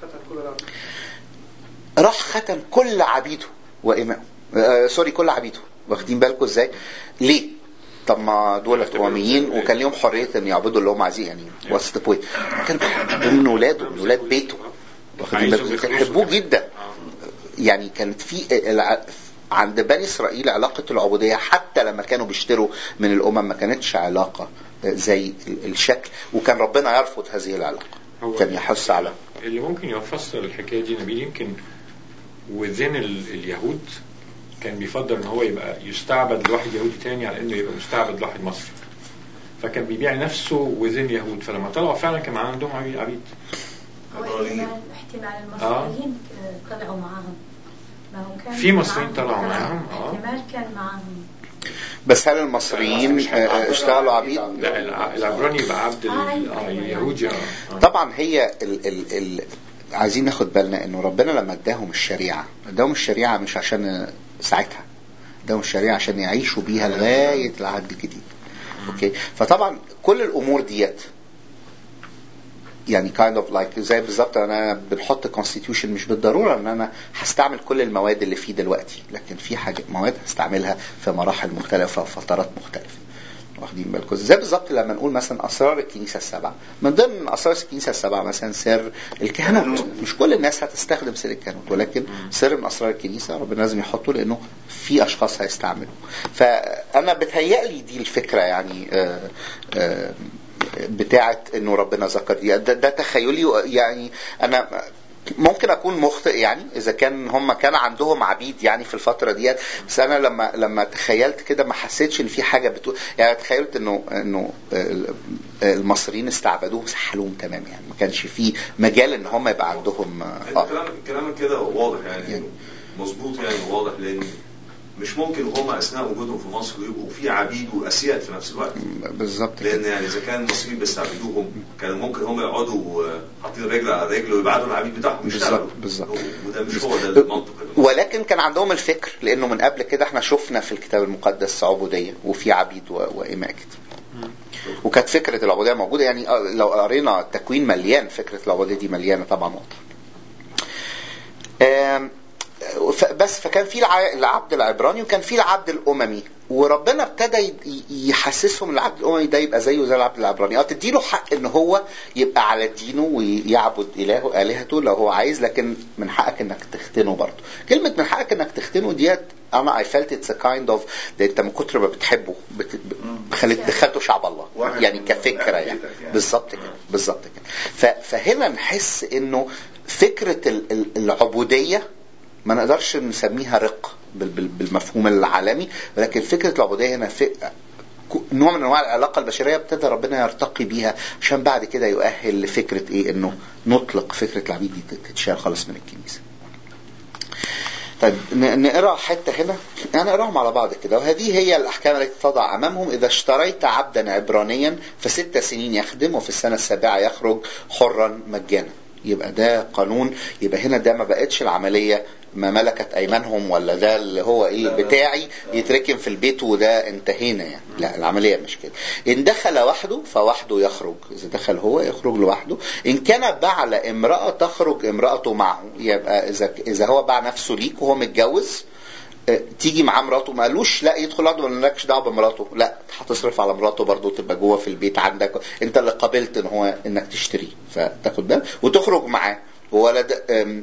راح ختن كل عبيده وامائه. كل عبيده. واخدين بالكم ازاي؟ ليه؟ طب ما دولت أمميين وكان لهم حرية ان يعبدوا اللي هم عايزين، يعني what's the point؟ كان ضمن ولاده، من ولاد بيته، واخدين بالكم، كان يحبوه جدا. يعني كانت في عند بني إسرائيل علاقة العبودية حتى لما كانوا بيشتروا من الأمم ما كانتش علاقة زي الشكل، وكان ربنا يرفض هذه العلاقة، كان يحث على اللي ممكن يفسر الحكاية دي نبيل. يمكن وذين اليهود كان بيفضل ان هو يبقى يستعبد لواحد يهودي تاني على انه يبقى مستعبد لواحد مصري، فكان بيبيع نفسه وذين يهود، فلما طلعوا فعلا كان عندهم عبيد. احتمال المصريين طلعوا معاهم، في مصريين طلعوا معاهم، احتمال كان معاهم. بس هل المصريين اشتغلوا عبيد؟ لا، العبراني يبقى عبد اليهودي. طبعا هي عايزين ناخد بالنا انه ربنا لما اداهم الشريعة مش عشان ساعتها، اداهم الشريعة عشان يعيشوا بيها لغاية العهد الجديد. اوكي، فطبعا كل الامور ديت يعني kind of like زي بالظبط انا بنحط constitution، مش بالضرورة ان انا هستعمل كل المواد اللي فيه دلوقتي، لكن في حاجة مواد هستعملها في مراحل مختلفة وفترات مختلفة، واخدين بالكم؟ زي بالظبط لما نقول مثلا اسرار الكنيسة السبعة، من ضمن اسرار الكنيسة السبعة مثلا سر الكهنوت. مش كل الناس هتستخدم سر الكهنوت، ولكن سر من اسرار الكنيسة ربنا لازم يحطه لانه في اشخاص هيستعملوا. فانا بتهيألي دي الفكرة يعني بتاعت انه ربنا ذكر دي، ده تخيلي يعني. انا ممكن اكون مخطئ يعني اذا كان هم كان عندهم عبيد يعني في الفتره ديت، بس انا لما تخيلت كده ما حسيتش ان في حاجه بتقول يعني. تخيلت انه المصريين استعبدوه وسحلوهم تمام، يعني ما كانش في مجال ان هم يبقى عندهم كلامك كده واضح يعني مظبوط يعني واضح، لان مش ممكن هم اثناء وجودهم في مصر يبقوا في عبيد واسياد في نفس الوقت. بالظبط، لان يعني اذا كان المصريين بيستعبدوهم كان ممكن هم يقعدوا حاطين رجل على رجل ويبعتوا العبيد بتاعهم يشتغلوا. بالظبط، وده مش هو ده المنطق. ولكن كان عندهم الفكر، لانه من قبل كده احنا شفنا في الكتاب المقدس عبوديه وفي عبيد وإماء كتير، وكانت فكره العبوديه موجوده. يعني لو قرينا التكوين مليان فكره العبوديه دي، مليانه طبعا واضحه. بس فكان في العبد العبراني وكان في العبد الأممي، وربنا ابتدى يحسسهم العبد الأممي ده يبقى زيه زي العبد العبراني، تديله حق ان هو يبقى على دينه ويعبد آلهته لو هو عايز، لكن من حقك انك تختنه برضه. كلمة من حقك انك تختنه ديت انا I felt it's a kind of ده انت من كتر ما بتحبه دخلته شعب الله يعني كفكرة يعني. بالظبط كده. فهنا نحس انه فكرة العبودية ما نقدرش نسميها رق بالمفهوم العالمي، ولكن فكرة العبودية هنا نوع من انواع العلاقة البشرية ابتدى ربنا يرتقي بيها عشان بعد كده يؤهل لفكرة ايه، انه نطلق فكرة العبيد دي تتشال خالص من الكنيسة. طيب نقرأ حتة هنا يعني نقرأهم على بعض كده. وهذه هي الأحكام التي تضع أمامهم: إذا اشتريت عبدا عبرانيا ف6 سنين يخدم، وفي السنة السابعة يخرج حرا مجانا. يبقى ده قانون. يبقى هنا ده ما بقتش العملية ما ملكت أيمانهم ولا ده اللي هو إيه بتاعي يتركن في البيت وده انتهينا يعني. لا، العملية مش كده. إن دخل وحده فوحده يخرج، إذا دخل هو يخرج لوحده. إن كان باع لامرأة تخرج امرأته معه. يبقى إذا هو باع نفسه ليك وهو متجوز تيجي معاه مراته، ما قالوش لا يدخل لوحده ولا مالكش دعوه بمراته، لا هتصرف على مراته برضه تبقى جوه في البيت عندك، انت اللي قابلت ان هو انك تشتريه فتاخد بالك وتخرج معاه. وولد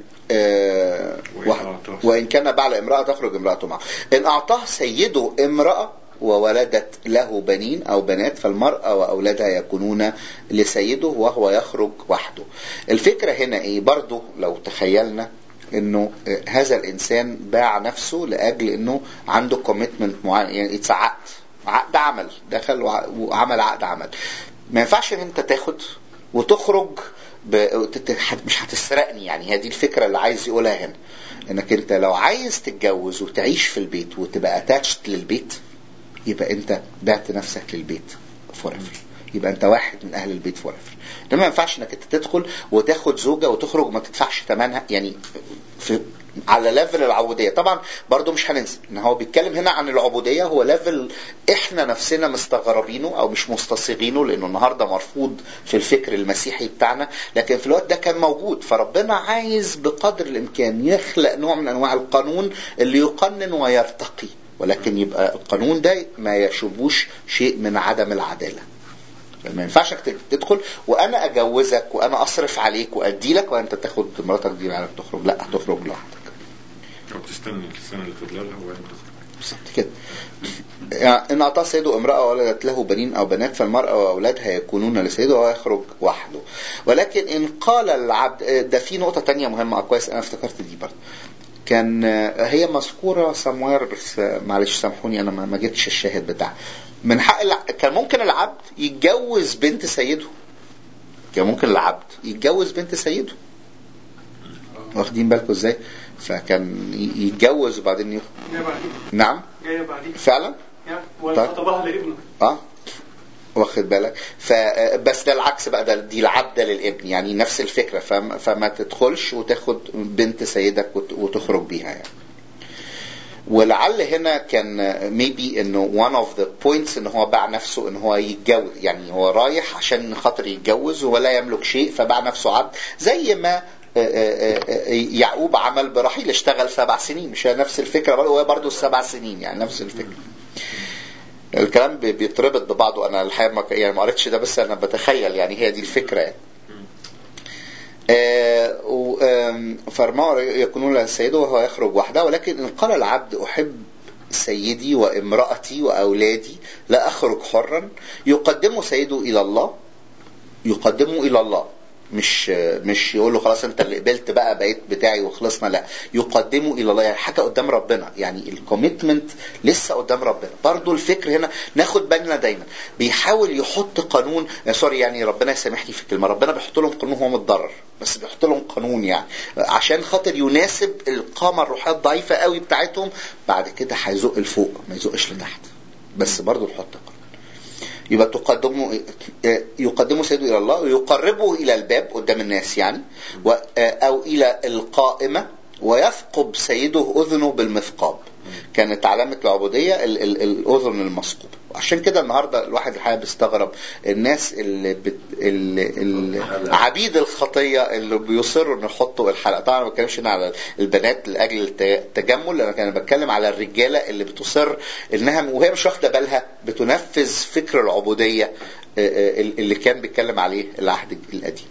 وإن كان باع لامرأة تخرج امرأته معه. إن أعطاه سيده امرأة وولدت له بنين أو بنات فالمرأة وأولادها يكونون لسيده وهو يخرج وحده. الفكرة هنا إيه برضو لو تخيلنا إنه هذا الإنسان باع نفسه لأجل إنه عنده كوميتمنت معين، يعني عقد عمل، دخل وعمل عقد عمل. ما ينفعش إن أنت تاخد وتخرج مش هتسرقني يعني. هذه الفكرة اللي عايز يقولها هنا، انك انت لو عايز تتجوز وتعيش في البيت وتبقى اتاتشت للبيت يبقى انت بعت نفسك للبيت forever، يبقى انت واحد من اهل البيت forever. ده ما ينفعش انك انت تدخل وتاخد زوجة وتخرج وما تدفعش ثمنها يعني على ليفل العبودية. طبعا برضو مش هننسى ان هو بيتكلم هنا عن العبودية، هو ليفل احنا نفسنا مستغربينه او مش مستصيغينه لانه النهاردة مرفوض في الفكر المسيحي بتاعنا، لكن في الوقت ده كان موجود. فربنا عايز بقدر الامكان يخلق نوع من انواع القانون اللي يقنن ولكن يبقى القانون ده ما يشوبوش شيء من عدم العدالة. ما ينفعش تدخل وانا اجوزك وانا اصرف عليك وادي لك وانت تاخد مراتك دي وعلى تخرج. لا، هتخرج لوحدك او تستنى السنه اللي تفضلها وبعدين تخرج. بالظبط كده. يعني ان اعطى سيده امراه ولدت له بنين او بنات فالمراه واولادها يكونون لسيده وهو يخرج وحده. ولكن ان قال العبد، ده في نقطه تانية مهمه كويس انا افتكرت دي برضه، كان هي مذكوره سموير بس معلش سامحوني انا ما جبتش الشاهد بتاعها. من حق كان ممكن العبد يتجوز بنت سيده، كان ممكن العبد يتجوز بنت سيده، واخدين بالكم ازاي؟ فكان يتجوز وبعدين نعم جايه بعدين فعلا وخطبها لابنه. واخد بالك؟ بس ده العكس بقى، ده دي العبدة للابن، يعني نفس الفكرة. فما تدخلش وتاخد بنت سيدك وتخرج بيها يعني. ولعل هنا كان maybe انه one of the points ان هو باع نفسه ان هو يتجوز، يعني هو رايح عشان خاطر يتجوز ولا يملك شيء فباع نفسه عبد، زي ما يعقوب عمل برحيل، اشتغل 7 سنين. مش نفس الفكرة؟ هو برضو 7 سنين يعني نفس الفكرة. الكلام بيتربط ببعضه. انا الحقيقة يعني ما قريتش ده بس انا بتخيل يعني هي دي الفكرة يعني. فالمرأة يكونون لها سيده وهو يخرج وحده. ولكن إن قال العبد أحب سيدي وامرأتي وأولادي لا أخرج حرا، يقدمه سيده إلى الله. يقدمه إلى الله، مش يقول له خلاص انت اللي قبلت بقى بقيت بتاعي وخلصنا. لا، يقدمه الى الله، يعني حاجه قدام ربنا، يعني الكوميتمنت لسه قدام ربنا. برضو الفكر هنا ناخد بالنا دايما، بيحاول يحط قانون سوري يعني ربنا يسامحني في الكلمه، ربنا بيحط لهم قانون هو متضرر بس بيحط لهم قانون يعني عشان خاطر يناسب القامه الروحيه الضعيفه قوي بتاعتهم. بعد كده هيزق لفوق ما يزقش لتحت، بس برضو نحط قانون. يبقى يقدمه سيده إلى الله ويقربه إلى الباب قدام الناس يعني، أو إلى القائمة، ويثقب سيده أذنه بالمثقاب. كانت علامة العبودية الأذن المثقوبة. عشان كده النهاردة الواحد الحقيقة بيستغرب الناس اللي عبيد الخطية اللي بيصروا ان يحطوا الحلقة. طبعا ما بتكلمش هنا على البنات لأجل التجمل، لأن كان بتكلم على الرجالة اللي بتصر انها وهي مش واخدة بالها بتنفذ فكر العبودية اللي كان بيتكلم عليه العهد القديم.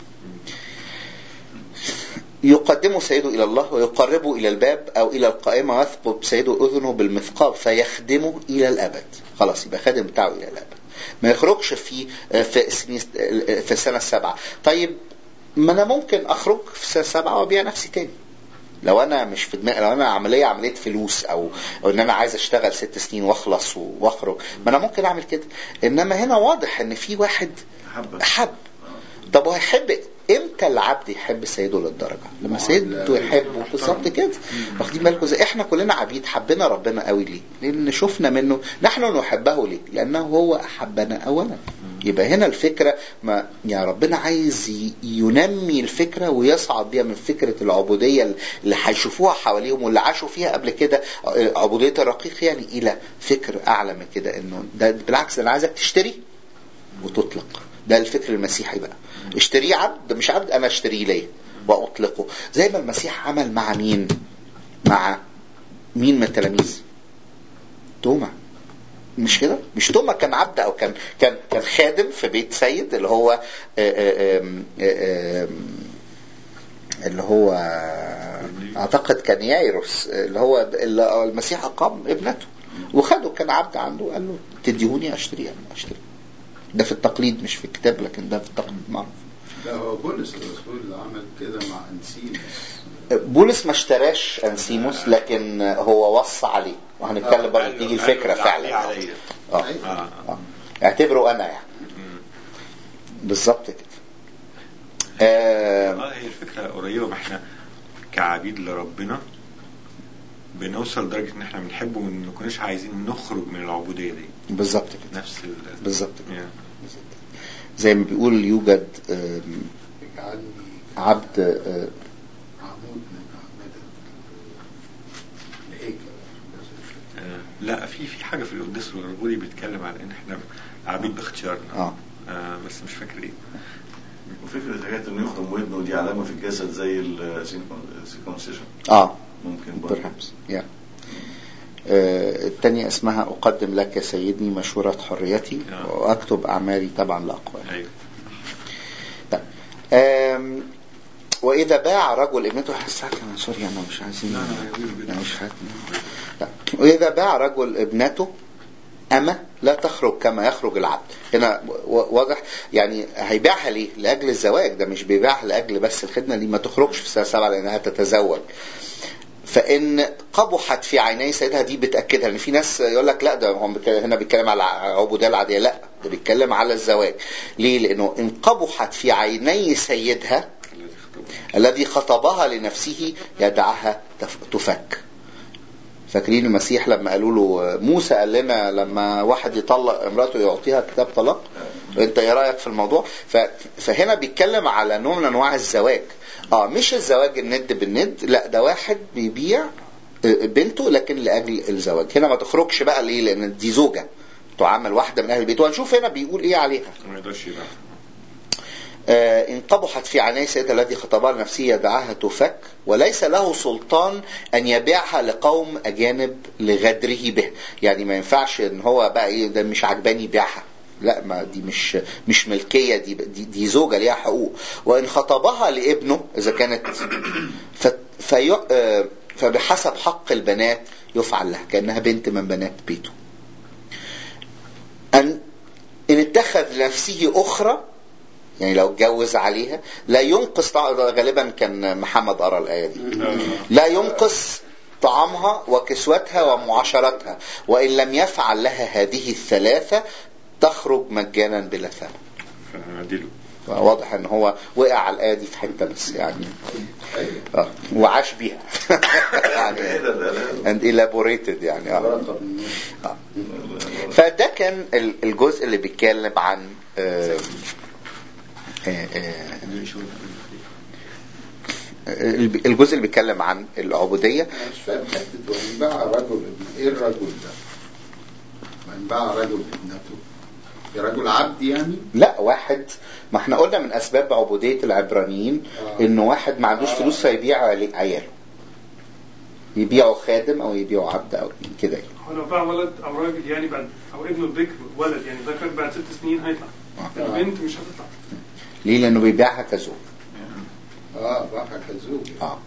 يقدمه سيده إلى الله ويقربه إلى الباب أو إلى القائمة، ويثقب سيده أذنه بالمثقاب فيخدمه إلى الأبد. خلاص يبقى خادم بتاعه إلى الأبد، ما يخرجش في السنة 7. طيب ما أنا ممكن أخرج في السنة 7 وأبيع نفسي تاني لو أنا مش في دماغي، لو أنا عملية فلوس أو إن أنا عايز أشتغل 6 سنين وأخلص وأخرج، ما أنا ممكن أعمل كده. إنما هنا واضح إن في واحد حب. طب وهيحب امتى العبد يحب سيده للدرجه؟ لما سيده يحبه بالظبط كده. واخدين بالكم زي احنا كلنا عبيد حبنا ربنا قوي ليه؟ لان شفنا منه نحن نحبه ليه؟ لانه هو احبنا اولا. يبقى هنا الفكره ما يعني ربنا عايز ينمي الفكره ويصعد بيها من فكره العبوديه اللي هيشوفوها حواليهم واللي عاشوا فيها قبل كده، عبوديه الرقيق يعني، الى فكر اعلى من كده. انه ده بالعكس انا عايزك تشتري وتطلق. ده الفكر المسيحي بقى. اشتريه عبد، مش عبد انا اشتريه ليه واطلقه، زي ما المسيح عمل مع مين؟ مع مين من التلاميذ؟ توما. مش كده؟ مش توما كان عبد او كان خادم في بيت سيد اللي هو اعتقد كان يايروس اللي هو المسيح اقام ابنته وخده كان عبد عنده، قال له تديهوني اشتري. ده في التقليد مش في الكتاب، لكن ده في التقليد معروف. لا هو بولس الرسول اللي عمل كده مع أنسيموس. بولس ما اشتراش أنسيموس لكن هو وصى عليه، وهنتكلم برضه تيجي الفكرة فعلا. اعتبره أنا يعني بالظبط كده. هي الفكرة قريبة. ما احنا كعبيد لربنا بنوصل لدرجة ان احنا بنحبه وما نكونش عايزين نخرج من العبودية دي. بالظبط كده. نفس بالظبط كده. زي ما بيقول يوجد عبد عمود من أعمدة الهيكل. لا في حاجة في القداس الغربولي بيتكلم على ان احنا عبيد باختيارنا. بس مش فاكر ايه. وفكرة حاجات انه يخرم ودنه دي علامة في الجسد زي السيركمسيشن. ممكن برضه. perhaps الثانية اسمها أقدم لك يا سيدني مشورة حريتي وأكتب أعمالي طبعا لأقوال. وإذا باع رجل ابنته سوري أنا مش عايزين مش وإذا باع رجل ابنته أما لا تخرج كما يخرج العبد. هنا واضح يعني هيبيعها ليه؟ لأجل الزواج، ده مش بيبيعها لأجل بس الخدمة دي، ما تخرجش في السنة 7 لأنها تتزوج. فإن قبحت في عيني سيدها دي بتأكدها، لأن في ناس يقول لك لا ده هم هنا بيتكلم على عبودية العادية، لا ده بيتكلم على الزواج. ليه؟ لأنه إن قبحت في عيني سيدها الذي خطبها لنفسه يدعها تفك. فاكرين المسيح لما قالوا له موسى قال لنا لما واحد يطلق امراته يعطيها كتاب طلاق، انت ايه رايك في الموضوع؟ فهنا بيتكلم على نوع من انواع الزواج، مش الزواج الند بالند، لا ده واحد بيبيع بنته لكن لاجل الزواج. هنا ما تخرجش بقى ليه؟ لان دي زوجه تعامل واحده من اهل البيت، وهنشوف هنا بيقول ايه عليها. ما يقدرش يبيع. إن قبحت في عيني سيدها الذي خطبها لنفسه يدعها تفك، وليس له سلطان أن يبيعها لقوم أجانب لغدره به. يعني ما ينفعش إن هو بقى إيه ده مش عجباني يبيعها، لا ما دي مش ملكية، دي زوجة ليها حقوق. وإن خطبها لابنه إذا كانت فبحسب حق البنات يفعل لها كأنها بنت من بنات بيته. إن اتخذ لنفسه أخرى، يعني لو اتجوز عليها لا ينقص، غالبا كان محمد قرأ الآية دي، لا ينقص طعامها وكسوتها ومعاشرتها، وإن لم يفعل لها هذه الثلاثة تخرج مجانا بلا ثمن. واضح ان هو وقع على الآية دي في حتة بس يعني وعاش بيها يعني and elaborated يعني فده كان الجزء اللي بيتكلم عن الجزء اللي بيتكلم عن العبودية. مش فاهم حتة وإن باع رجل ايه الرجل ده؟ وإن باع رجل ابنته رجل عبد يعني؟ لا واحد، ما احنا قلنا من أسباب عبودية العبرانيين إنه واحد ما عندوش فلوس فيبيع عياله، يبيعوا خادم أو يبيعوا عبد أو كده. لو باع ولد أو راجل يعني بعد، أو ابنه البكر ولد يعني ذكر بعد 6 سنين هيطلع، البنت مش هتطلع. ليه؟ لأنه بيبيعها كزوج. باعها كزوج.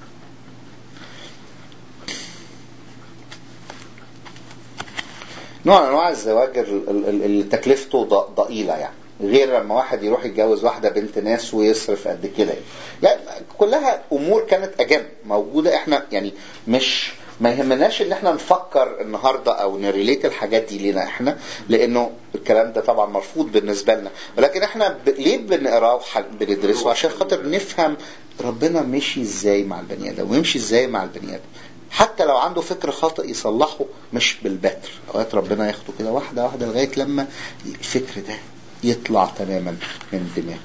نوع من انواع الزواج اللي تكلفته ضئيلة، يعني غير لما واحد يروح يتجوز واحدة بنت ناس ويصرف قد كده. يعني كلها امور كانت اجم موجودة. احنا يعني مش ما يهمناش ان احنا نفكر النهاردة او نريليت الحاجات دي لنا احنا، لانه الكلام ده طبعا مرفوض بالنسبة لنا، ولكن احنا ليه بنقراه بندرسه؟ عشان خاطر نفهم ربنا مشي ازاي مع البني ادم ويمشي ازاي مع البني ادم، حتى لو عنده فكر خاطئ يصلحه مش بالبتر. اوقات ربنا ياخده كده واحدة واحدة لغاية لما الفكر ده يطلع تماما من دماغه.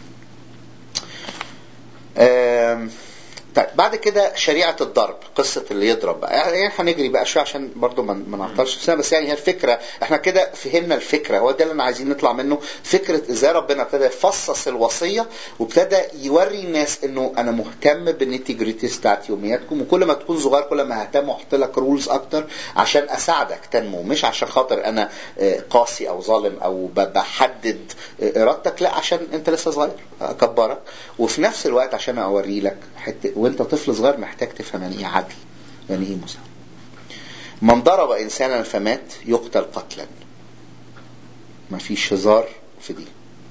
طيب بعد كده شريعة الضرب، قصة اللي يضرب بقى. يعني هنجري بقى شوية عشان برضو ما نعطلش نفسنا، بس يعني هي الفكرة احنا كده فهمنا الفكرة، هو ده اللي انا عايزين نطلع منه، فكرة ازاي ربنا ابتدى يفصص الوصية وابتدى يوري الناس انه انا مهتم بالنتيجريتيز بتاعت يومياتكم، وكل ما تكون صغير كل ما ههتم واحط لك رولز اكتر عشان اساعدك تنمو، مش عشان خاطر انا قاسي او ظالم او بحدد ارادتك، لا عشان انت لسه صغير اكبرك، وفي نفس الوقت عشان اوري لك حتى وانت طفل صغير محتاج تفهم يعني ايه عدل، يعني ايه مساواة. من ضرب انسانا فمات يقتل قتلا، ما فيش هزار في دي.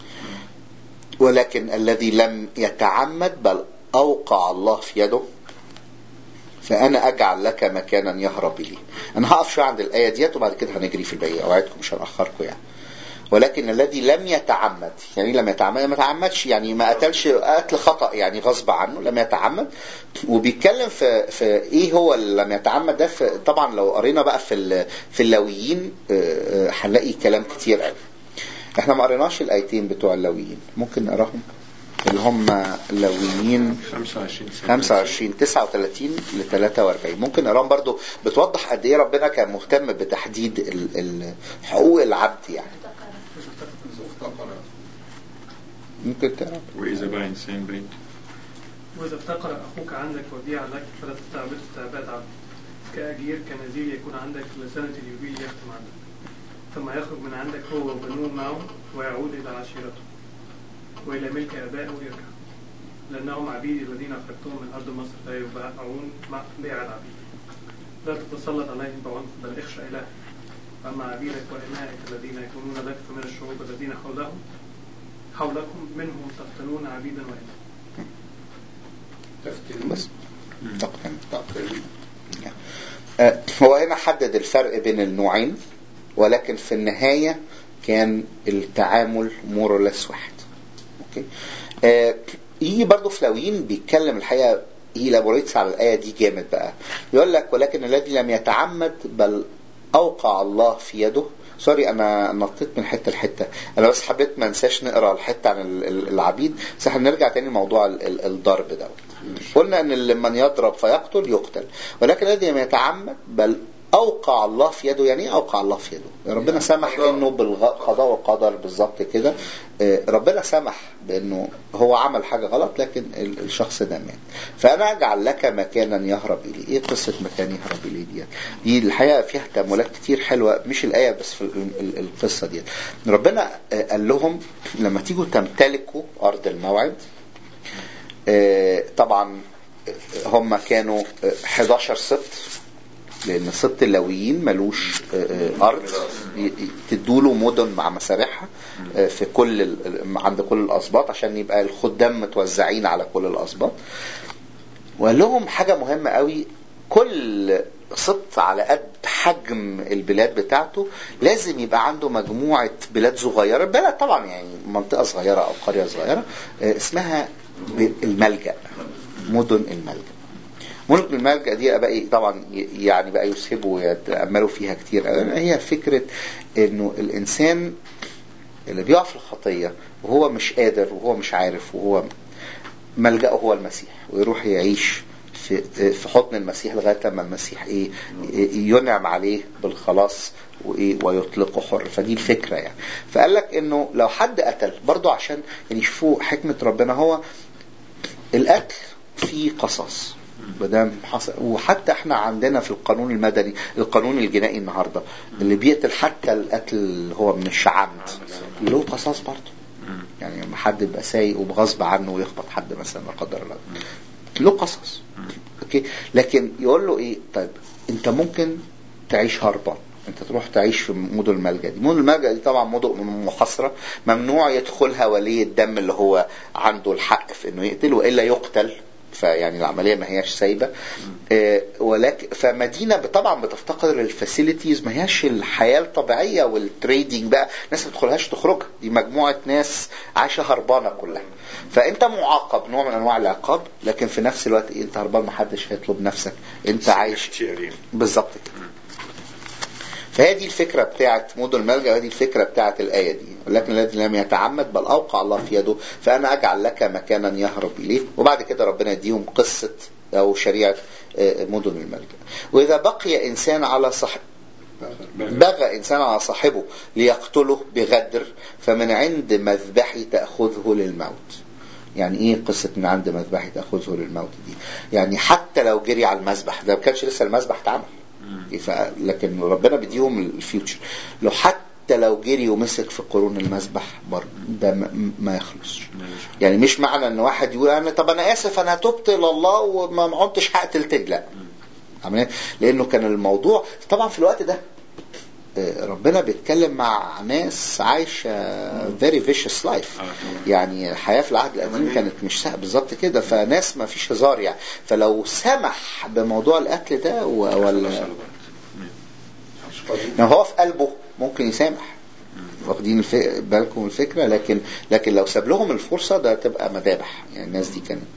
ولكن الذي لم يتعمد بل اوقع الله في يده فانا اجعل لك مكانا يهرب لي. انا هقف شويه عند الايه ديت وبعد كده هنجري في الباقي، اوعدكم مش هنأخركم يعني. ولكن الذي لم يتعمد، يعني لم يتعمد ما تعمدش يعني ما قتلش قتل خطأ يعني غصب عنه، لم يتعمد. وبيتكلم في ايه هو اللي لم يتعمد ده. طبعا لو قرينا بقى في اللاويين هنلاقي كلام كتير قوي. احنا ما قريناش الايتين بتوع اللاويين، ممكن نقراهم اللي هم اللاويين 25 39 ل 43. ممكن نقراهم برضو، بتوضح قد ايه ربنا كان مهتم بتحديد حقوق العبد يعني. ممكن تقرا. وإذا باع إنسان بيت، وإذا افتقر أخوك عندك وبيع لك فلا تستعبده استعباد عبد، كأجير كنزيل يكون عندك لسنة اليوبيل يختم عندك، ثم يخرج من عندك هو وبنوه معه ويعود إلى عشيرته وإلى ملك آبائه ويرجع، لأنهم عبيدي الذين أخرجتهم من أرض مصر لا يباعون مع بيع العبيد. لا تتسلط عليهم بعنف بل اخشى إلهك. أما عبيدك وإمائك الذين يكونون لك فمن الشعوب الذين حولكم منهم تقتلون عبيدا وإماء. بس هو هنا حدد الفرق بين النوعين، ولكن في النهاية كان التعامل مورلس واحد. اوكي. يجي برضو في لاويين بيتكلم الحقيقة يلابوريتس على الآية دي جامد بقى، يقول لك ولكن الذي لم يتعمد بل أوقع الله في يده. سوري أنا نطيت من حتة لحتة، أنا بس حبيت ما ننساش نقرأ الحتة عن العبيد، بس احنا نرجع تاني لموضوع الضرب ده. قلنا أن من يضرب فيقتل يقتل، ولكن الذي لم يتعمد بل أوقع الله في يده. يعني ايه أوقع الله في يده؟ ربنا سمح إنه بالقضاء والقدر بالظبط كده، ربنا سمح بأنه هو عمل حاجة غلط لكن الشخص ده مات، فأنا أجعل لك مكانا يهرب إليه. إيه قصة مكان يهرب إليه دي الحقيقة فيها تأملات كتير حلوة، مش الآية بس في القصة دي. ربنا قال لهم لما تيجوا تمتلكوا أرض الموعد، طبعا هم كانوا 11 سبط، لأن سبط اللاويين ملوش أرض تدوله مدن مع مسارحها في كل عند كل الأسباط عشان يبقى الخدام متوزعين على كل الأسباط. وقال لهم حاجة مهمة قوي، كل سبط على قد حجم البلاد بتاعته لازم يبقى عنده مجموعة بلاد صغيرة، بلد طبعا يعني منطقة صغيرة أو قرية صغيرة اسمها الملجأ، مدن الملجأ. ملك الملجأ دي بقى طبعا يعني بقى يسهبوا ويتأملوا فيها كتير. هي فكرة انه الانسان اللي بيقع في الخطية وهو مش قادر وهو مش عارف وهو ملجأه هو المسيح، ويروح يعيش في حضن المسيح لغاية لما المسيح ينعم عليه بالخلاص ويطلقه حر. فدي الفكرة يعني. فقال لك انه لو حد قتل برضو عشان يعني شوفوا حكمة ربنا، هو القتل فيه قصاص بدام حصل، وحتى احنا عندنا في القانون المدني القانون الجنائي النهارده اللي بيقتل حتى القتل اللي هو من الشعمد له قصاص برضه. يعني لما حد يبقى سايق وبغصب عنه ويخبط حد مثلا لا قدر الله له قصاص. اوكي، لكن يقول له ايه؟ طيب انت ممكن تعيش هربان، انت تروح تعيش في مدن الملجأ دي. مدن الملجأ دي طبعا مدن محاصرة، ممنوع يدخلها ولي الدم اللي هو عنده الحق في انه يقتل والا يقتل، فيعني العملية ما هياش سايبة. ولكن فمدينة طبعا بتفتقر الفاسيليتيز، ما هياش الحياة الطبيعية والتريدينج بقى، ناس ما تدخلهاش تخرجها، دي مجموعة ناس عايشة هربانة كلها. فانت معاقب، نوع من انواع العقاب، لكن في نفس الوقت انت هربان، محدش هيطلب نفسك، انت عايش بالظبط كده. فهي دي الفكرة بتاعت مدن الملجأ، وهذه الفكرة بتاعت الآية دي. ولكن الذي لم يتعمد بل أوقع الله في يده فأنا أجعل لك مكانا يهرب إليه. وبعد كده ربنا يديهم قصة أو شريعة مدن الملجأ. وإذا بقي إنسان على بغى إنسان على صاحبه ليقتله بغدر فمن عند مذبحي تأخذه للموت. يعني ايه قصة من عند مذبحي تأخذه للموت دي؟ يعني حتى لو جري على المذبح ده، ما كانش لسه المذبح اتعمل، لكن ربنا بيديهم الفيوتشر، لو حتى لو جري ومسك في قرون المذبح ده ما يخلصش. يعني مش معنى ان واحد يقول انا اسف انا تبت الى الله وما عدتش هقتل تاني، لا، لانه كان الموضوع طبعا في الوقت ده ربنا بيتكلم مع ناس عايشة very vicious life. يعني الحياة في العهد القديم كانت مش سهل بالظبط كده، فناس ما فيش هزار يعني. فلو سمح بموضوع القتل ده ولا هو في قلبه ممكن يسامح، واخدين بالكم الفكرة، لكن لو ساب لهم الفرصة ده تبقى مذابح. يعني الناس دي كانت.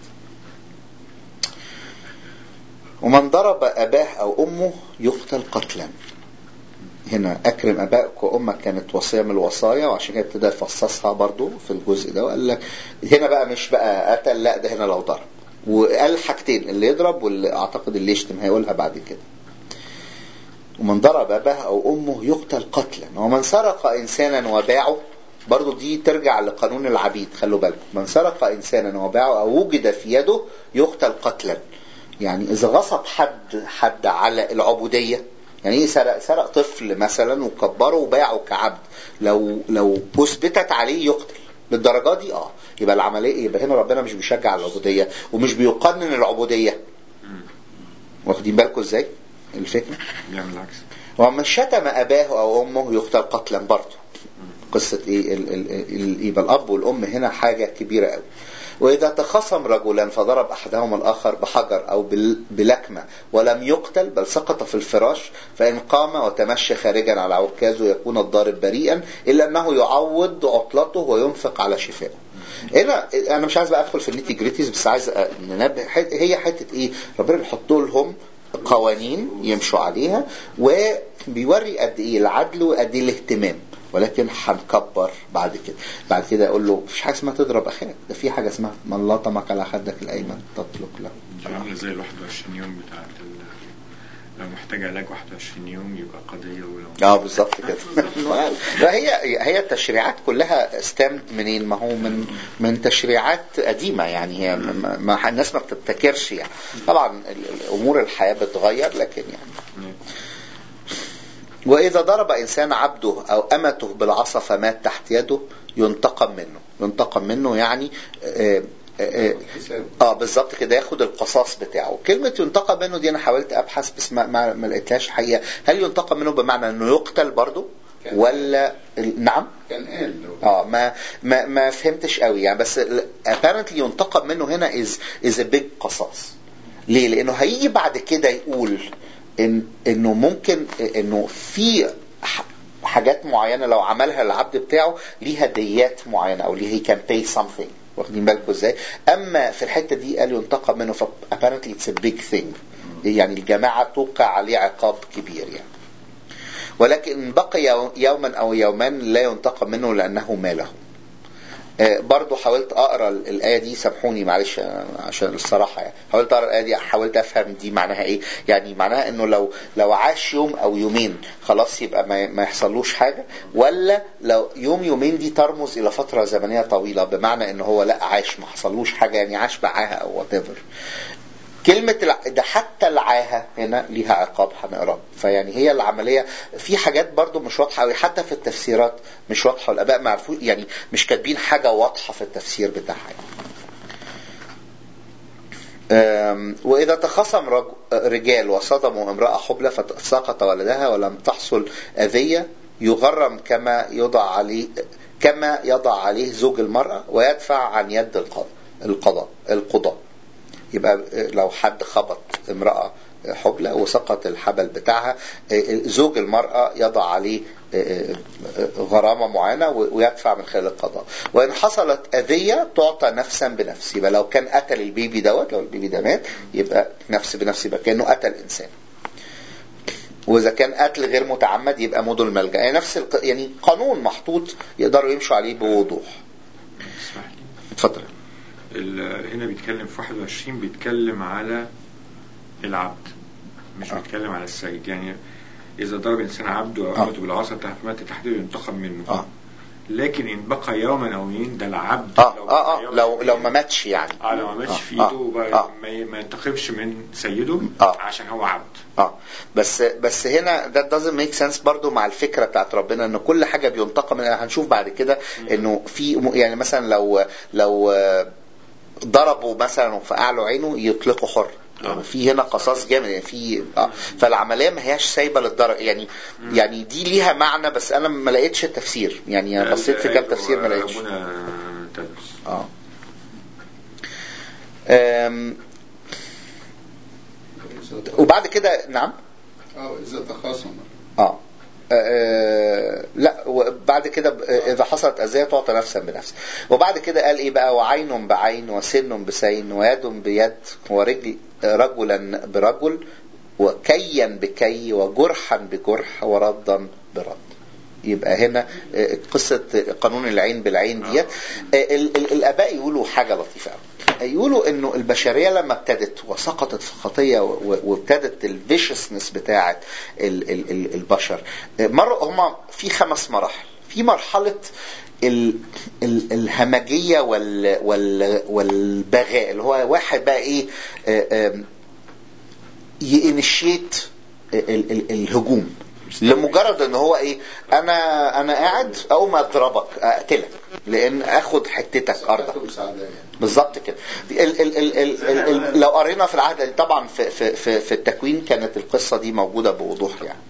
ومن ضرب أباه أو أمه يقتل قتلا. هنا أكرم أبائك وأمك كانت وصية من الوصايا، وعشان كده ابتدى يفصصها برضو في الجزء ده، وقال لك هنا بقى مش بقى قتل، لا ده هنا لو ضرب. وقال حاجتين، اللي يضرب واللي أعتقد اللي يشتم، هيقولها بعد كده. ومن ضرب أباه أو أمه يقتل قتلا. ومن سرق إنسانا وباعه، برضو دي ترجع لقانون العبيد، خلوا بالكم. من سرق إنسانا وباعه أو وجد في يده يقتل قتلا. يعني اذا غصب حد على العبوديه، يعني ايه سرق طفل مثلا وكبره وباعه كعبد، لو اثبتت عليه يقتل للدرجه دي يبقى العمليه، يبقى هنا ربنا مش بيشجع العبوديه ومش بيقنن العبوديه. واخدين بالكم ازاي الفكره؟ بيعمل العكس. ومن شتم اباه او امه يقتل قتلا برضه. قصه ايه يبقى الاب والام هنا حاجه كبيره قوي. وإذا تخاصم رجلان فضرب أحدهما الآخر بحجر أو بلكمة ولم يقتل بل سقط في الفراش، فإن قام وتمشى خارجا على عكازه يكون الضارب بريئا إلا أنه يعوض عطلته وينفق على شفائه. هنا أنا مش عايز بقى أدخل في النيتي جريتيز، بس عايز ننبه هي حتة إيه، ربنا بيحط لهم قوانين يمشوا عليها وبيوري قد إيه العدل وقد إيه الاهتمام، ولكن هنكبر بعد كده اقول له مفيش حاجه اسمها تضرب اخاك، ده في حاجه اسمها من لطمك على خدك الايمن تطلق له. عامله زي ال 21 يوم بتاعت لو محتاج علاج 21 يوم يبقى قضيه، ولو بالظبط كده. هي التشريعات كلها ستامد منين؟ ما هو من تشريعات قديمه، يعني هي ما الناس ما بتبتكرش يعني. طبعا امور الحياه بتتغير، لكن يعني وإذا ضرب إنسان عبده أو أمته بالعصا فمات تحت يده ينتقم منه يعني بالظبط كده، ياخد القصاص بتاعه. كلمة ينتقم منه دي أنا حاولت أبحث بس ما لقيتهاش حقيقة. هل ينتقم منه بمعنى أنه يقتل برضه ولا نعم؟ كان قال ما فهمتش قوي يعني، بس apparently ينتقم منه هنا is a big قصاص. ليه؟ لأنه هيجي بعد كده يقول انه ممكن انه في حاجات معينة لو عملها العبد بتاعه ليها ديات معينة او ليه كان pay something. واخدين بالكم ازاي؟ اما في الحتة دي قال ينتقم منه apparently it's a big thing، يعني الجماعة توقع عليه عقاب كبير يعني. ولكن بقي يوما او يومان لا ينتقم منه لانه ماله. برضو حاولت اقرا الايه دي، سامحوني معلش عشان الصراحه يعني، حاولت اقرا الايه دي، حاولت افهم دي معناها ايه. يعني معناها انه لو عاش يوم او يومين خلاص يبقى ما يحصلوش حاجه، ولا لو يومين دي ترمز الى فتره زمنيه طويله، بمعنى انه هو لا عاش ما حصلوش حاجه، يعني عاش معاها او whatever. كلمة ده حتى العاهة هنا ليها عقاب هنقرأ. فيعني هي العملية في حاجات برضو مش واضحة قوي، حتى في التفسيرات مش واضحة، والآباء ما عرفوا يعني مش كاتبين حاجة واضحة في التفسير بتاعها. وإذا تخاصم رجال وصدموا امرأة حبلى فسقط ولدها ولم تحصل أذية يغرم كما يضع عليه زوج المرأة ويدفع عن يد القضاء. يبقى لو حد خبط امرأة حبلى وسقط الحبل بتاعها، زوج المرأة يضع عليه غرامة معينة ويدفع من خلال القضاء. وإن حصلت أذية تعطى نفسا بنفس، يبقى لو كان قتل البيبي دوت، لو البيبي ده مات يبقى نفس بنفس، يبقى كأنه قتل إنسان. وإذا كان قتل غير متعمد يبقى مدن الملجأ. يعني نفس يعني قانون محطوط يقدروا يمشوا عليه بوضوح. اتفضل. هنا بيتكلم في 21 بيتكلم على العبد، مش بيتكلم على السيد. يعني إذا ضرب إنسان عبده أو أمته بالعصا مات تحديد ينتقم منه. لكن إن بقى يوما أو يومين ده العبد لو ما ماتش يعني لو ما ماتش في إيده ما ينتقمش من سيده عشان هو عبد. بس هنا that doesn't make sense برضو مع الفكرة بتاعت ربنا إنه كل حاجة بينتقم منها. هنشوف بعد كده إنه في يعني مثلا لو ضربوا مثلا وفقعوا عينه يطلقوا حر. في هنا قصاص جامد يعني في فالعمليه ما هياش سايبه للدرجه يعني دي ليها معنى، بس انا ما لقيتش التفسير يعني. انا بصيت في كام تفسير ما لقيتش. وبعد كده نعم اذا تخاصم لا، وبعد كده إذا حصلت أذية تعطى نفسا بنفس. وبعد كده قال إيه بقى؟ وعين بعين وسن بسين ويد بيد ورجل رجلا برجل وكيا بكي وجرحا بجرح وردا برد. يبقى هنا قصة قانون العين بالعين ديت. الآباء يقولوا حاجة لطيفة، يقولوا انه البشرية لما ابتدت وسقطت في خطية وابتدت الفيشسنس بتاعة البشر، هما في 5 مراحل. في مرحلة الهمجية والبغاء، اللي هو واحد بقى ايه ينشيت الهجوم لمجرد ان هو ايه، انا قاعد اقوم اضربك اقتلك لان اخد حتتك ارضك. بالظبط كده. لو قرينا في العهد طبعا في التكوين كانت القصة دي موجودة بوضوح يعني.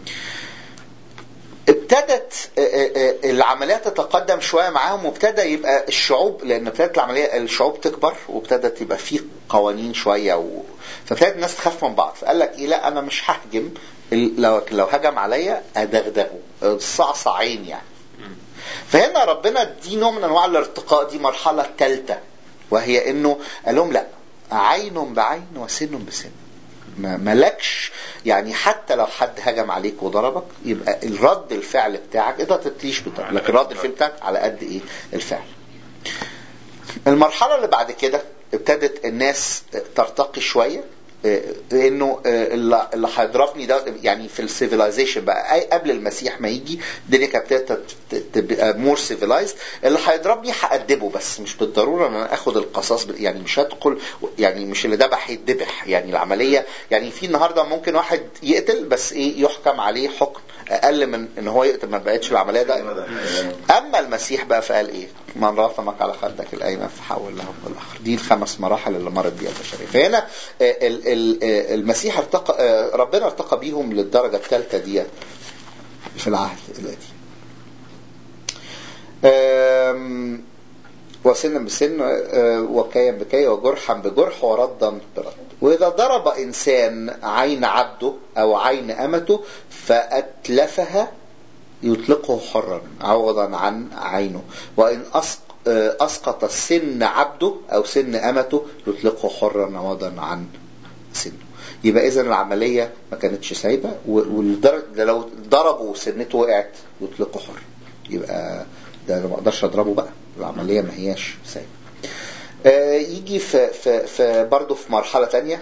ابتدت العملية تتقدم شوية معاهم، وابتدى يبقى الشعوب، لان ابتدت العملية الشعوب تكبر وابتدت يبقى فيه قوانين شوية فابتدت الناس تخاف من بعض، فقال لك ايه، لا انا مش ههجم، لو هجم عليا ادغدغه صعصعين يعني. فهنا ربنا دي نوع من انواع الارتقاء، دي مرحلة ثالثة، وهي انه قال لهم لا، عين بعين وسن بسن، ملكش يعني حتى لو حد هجم عليك وضربك يبقى الرد الفعل بتاعك انت تتليش بتاعك، لكن الرد الفعل بتاعك على قد ايه الفعل. المرحلة اللي بعد كده ابتدت الناس ترتقي شوية، انه اللي هيضربني ده يعني في السيفيلايزيشن بقى قبل المسيح ما يجي الدنيا كانت ابتدت تبقى مور سيفيلايزد، اللي هيضربني هأدبه بس مش بالضروره ان انا اخد القصاص يعني مش هدخل يعني مش اللي ذبح يتذبح يعني العمليه يعني. في النهارده ممكن واحد يقتل بس ايه يحكم عليه حكم اقل من ان هو يقتل، ما بقتش العمليه ده. اما المسيح بقى فقال ايه، من رافمك على خدك الايمن فحول له الاخر. دي الخمس مراحل اللي مرت بيها البشريه. فهنا المسيح ارتقى، ربنا ارتقى بيهم للدرجه الثالثه دي في العهد القديم. وسنا بسن وكيا بكي وجرحا بجرح وردا برد. وإذا ضرب إنسان عين عبده أو عين أمته فأتلفها يطلقه حرا عوضا عن عينه، وإن أسقط السن عبده أو سن أمته يطلقه حرا عوضا عن سنه. يبقى إذن العملية ما كانتش سايبة، والدرجة لو ضربوا سنته وقعت يطلقه حر، يبقى ده ما اقدرش اضربه بقى، العمليه ما هياش سايبه. يجي في برضه في مرحله تانية،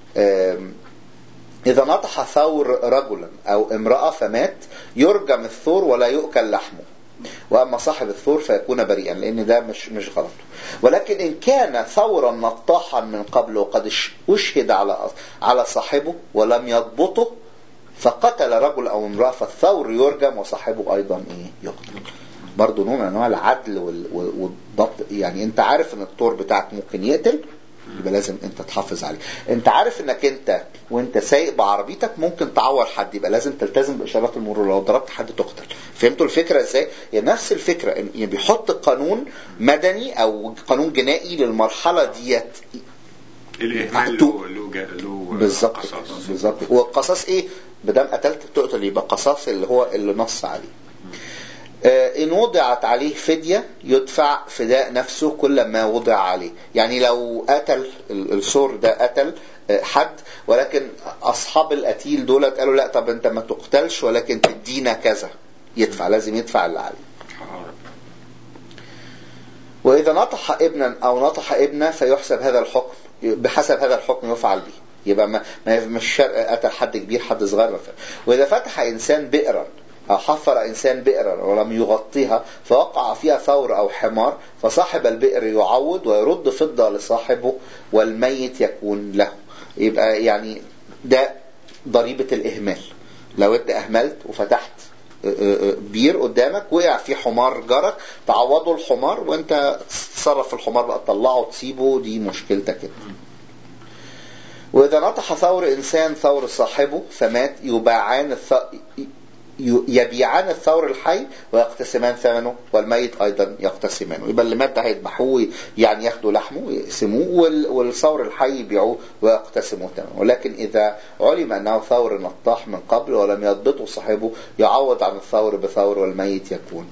اذا نطح ثور رجلا او امراه فمات يرجم الثور ولا يؤكل لحمه، واما صاحب الثور فيكون بريئا، لان ده مش غلطه. ولكن ان كان ثورا نطاحا من قبل وقد اشهد على صاحبه ولم يضبطه فقتل رجل او امراه فالثور يرجم وصاحبه ايضا يقتل. برضو نوع من انواع العدل والضبط. يعني انت عارف ان الطور بتاعك ممكن يقتل، يبقى لازم انت تحافظ عليه. انت عارف انك انت وانت سايق بعربيتك ممكن تعور حد، يبقى لازم تلتزم باشارات المرور، لو ضربت حد تقتل. فهمتوا الفكره ازاي؟ يعني نفس الفكره، يعني بيحط قانون مدني او قانون جنائي للمرحله ديت. الاهمال له بالظبط بالظبط. والقصاص ايه؟ بدل قتلت تقتل، يبقى قصاص اللي هو اللي نص عليه. إن وضعت عليه فدية يدفع فداء نفسه كل ما وضع عليه. يعني لو قتل الثور ده قتل حد، ولكن أصحاب القتيل دول قالوا لا طب أنت ما تقتلش ولكن تدينا كذا، يدفع، لازم يدفع اللي عليه. وإذا نطح ابنا أو نطح ابنة فيحسب هذا الحكم، بحسب هذا الحكم يفعل به. يبقى مش شرط قتل حد كبير حد صغير. وإذا فتح إنسان بئرا أو حفر إنسان بئرا ولم يغطيها فوقع فيها ثور أو حمار فصاحب البئر يعوض ويرد فضة لصاحبه والميت يكون له. يبقى يعني ده ضريبة الإهمال. لو أنت أهملت وفتحت بير قدامك وقع فيه حمار جرك، تعوضه الحمار وأنت تصرف الحمار بقى، تطلعه تسيبه، دي مشكلتك كده. وإذا نطح ثور إنسان ثور صاحبه فمات يبيعان الثور الحي ويقتسمان ثمنه والميت أيضا يقتسمانه. يبقى اللي مات ده هيذبحوه يعني ياخدوا لحمه يقسموه، والثور الحي يبيعوه ويقتسموه ثمنه. ولكن إذا علم أنه ثور نطاح من قبل ولم يضبطه صاحبه يعوض عن الثور بثور والميت يكون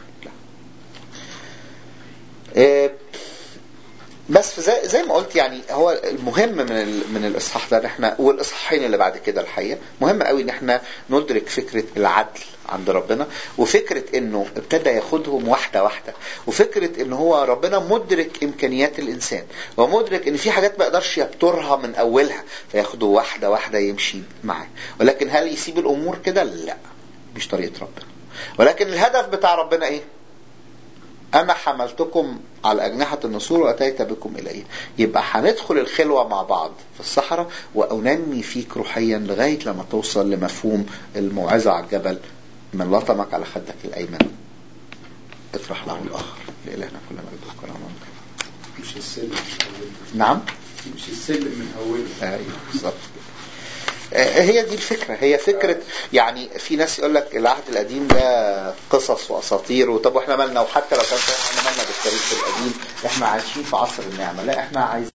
له. بس زي ما قلت يعني هو المهم من الاصحاح ده احنا والاصحاحين اللي بعد كده الحقيقه مهم قوي ان احنا ندرك فكره العدل عند ربنا، وفكره انه ابتدى ياخدهم واحده واحده، وفكره ان هو ربنا مدرك امكانيات الانسان ومدرك ان في حاجات ما يقدرش يبترها من اولها فياخده واحده واحده يمشي معاه. ولكن هل يسيب الامور كده؟ لا، مش طريقه ربنا. ولكن الهدف بتاع ربنا ايه؟ أنا حملتكم على أجنحة النسور وأتيت بكم إلي. يبقى هندخل الخلوة مع بعض في الصحراء وأنمي فيك روحيا لغاية لما توصل لمفهوم الموعظة على الجبل: من لطمك على خدك الأيمن اطرح له الآخر. لإلهنا كل مجد وكرامة. مش السلم من أوله. نعم، مش السلم من أوله. أيوه بالظبط. هي دي الفكرة، هي فكرة. يعني في ناس يقول لك العهد القديم ده قصص وأساطير، طب واحنا مالنا؟ وحتى لو كان احنا مالنا بالتاريخ القديم، احنا عايشين في عصر النعمة. لا، احنا عايزين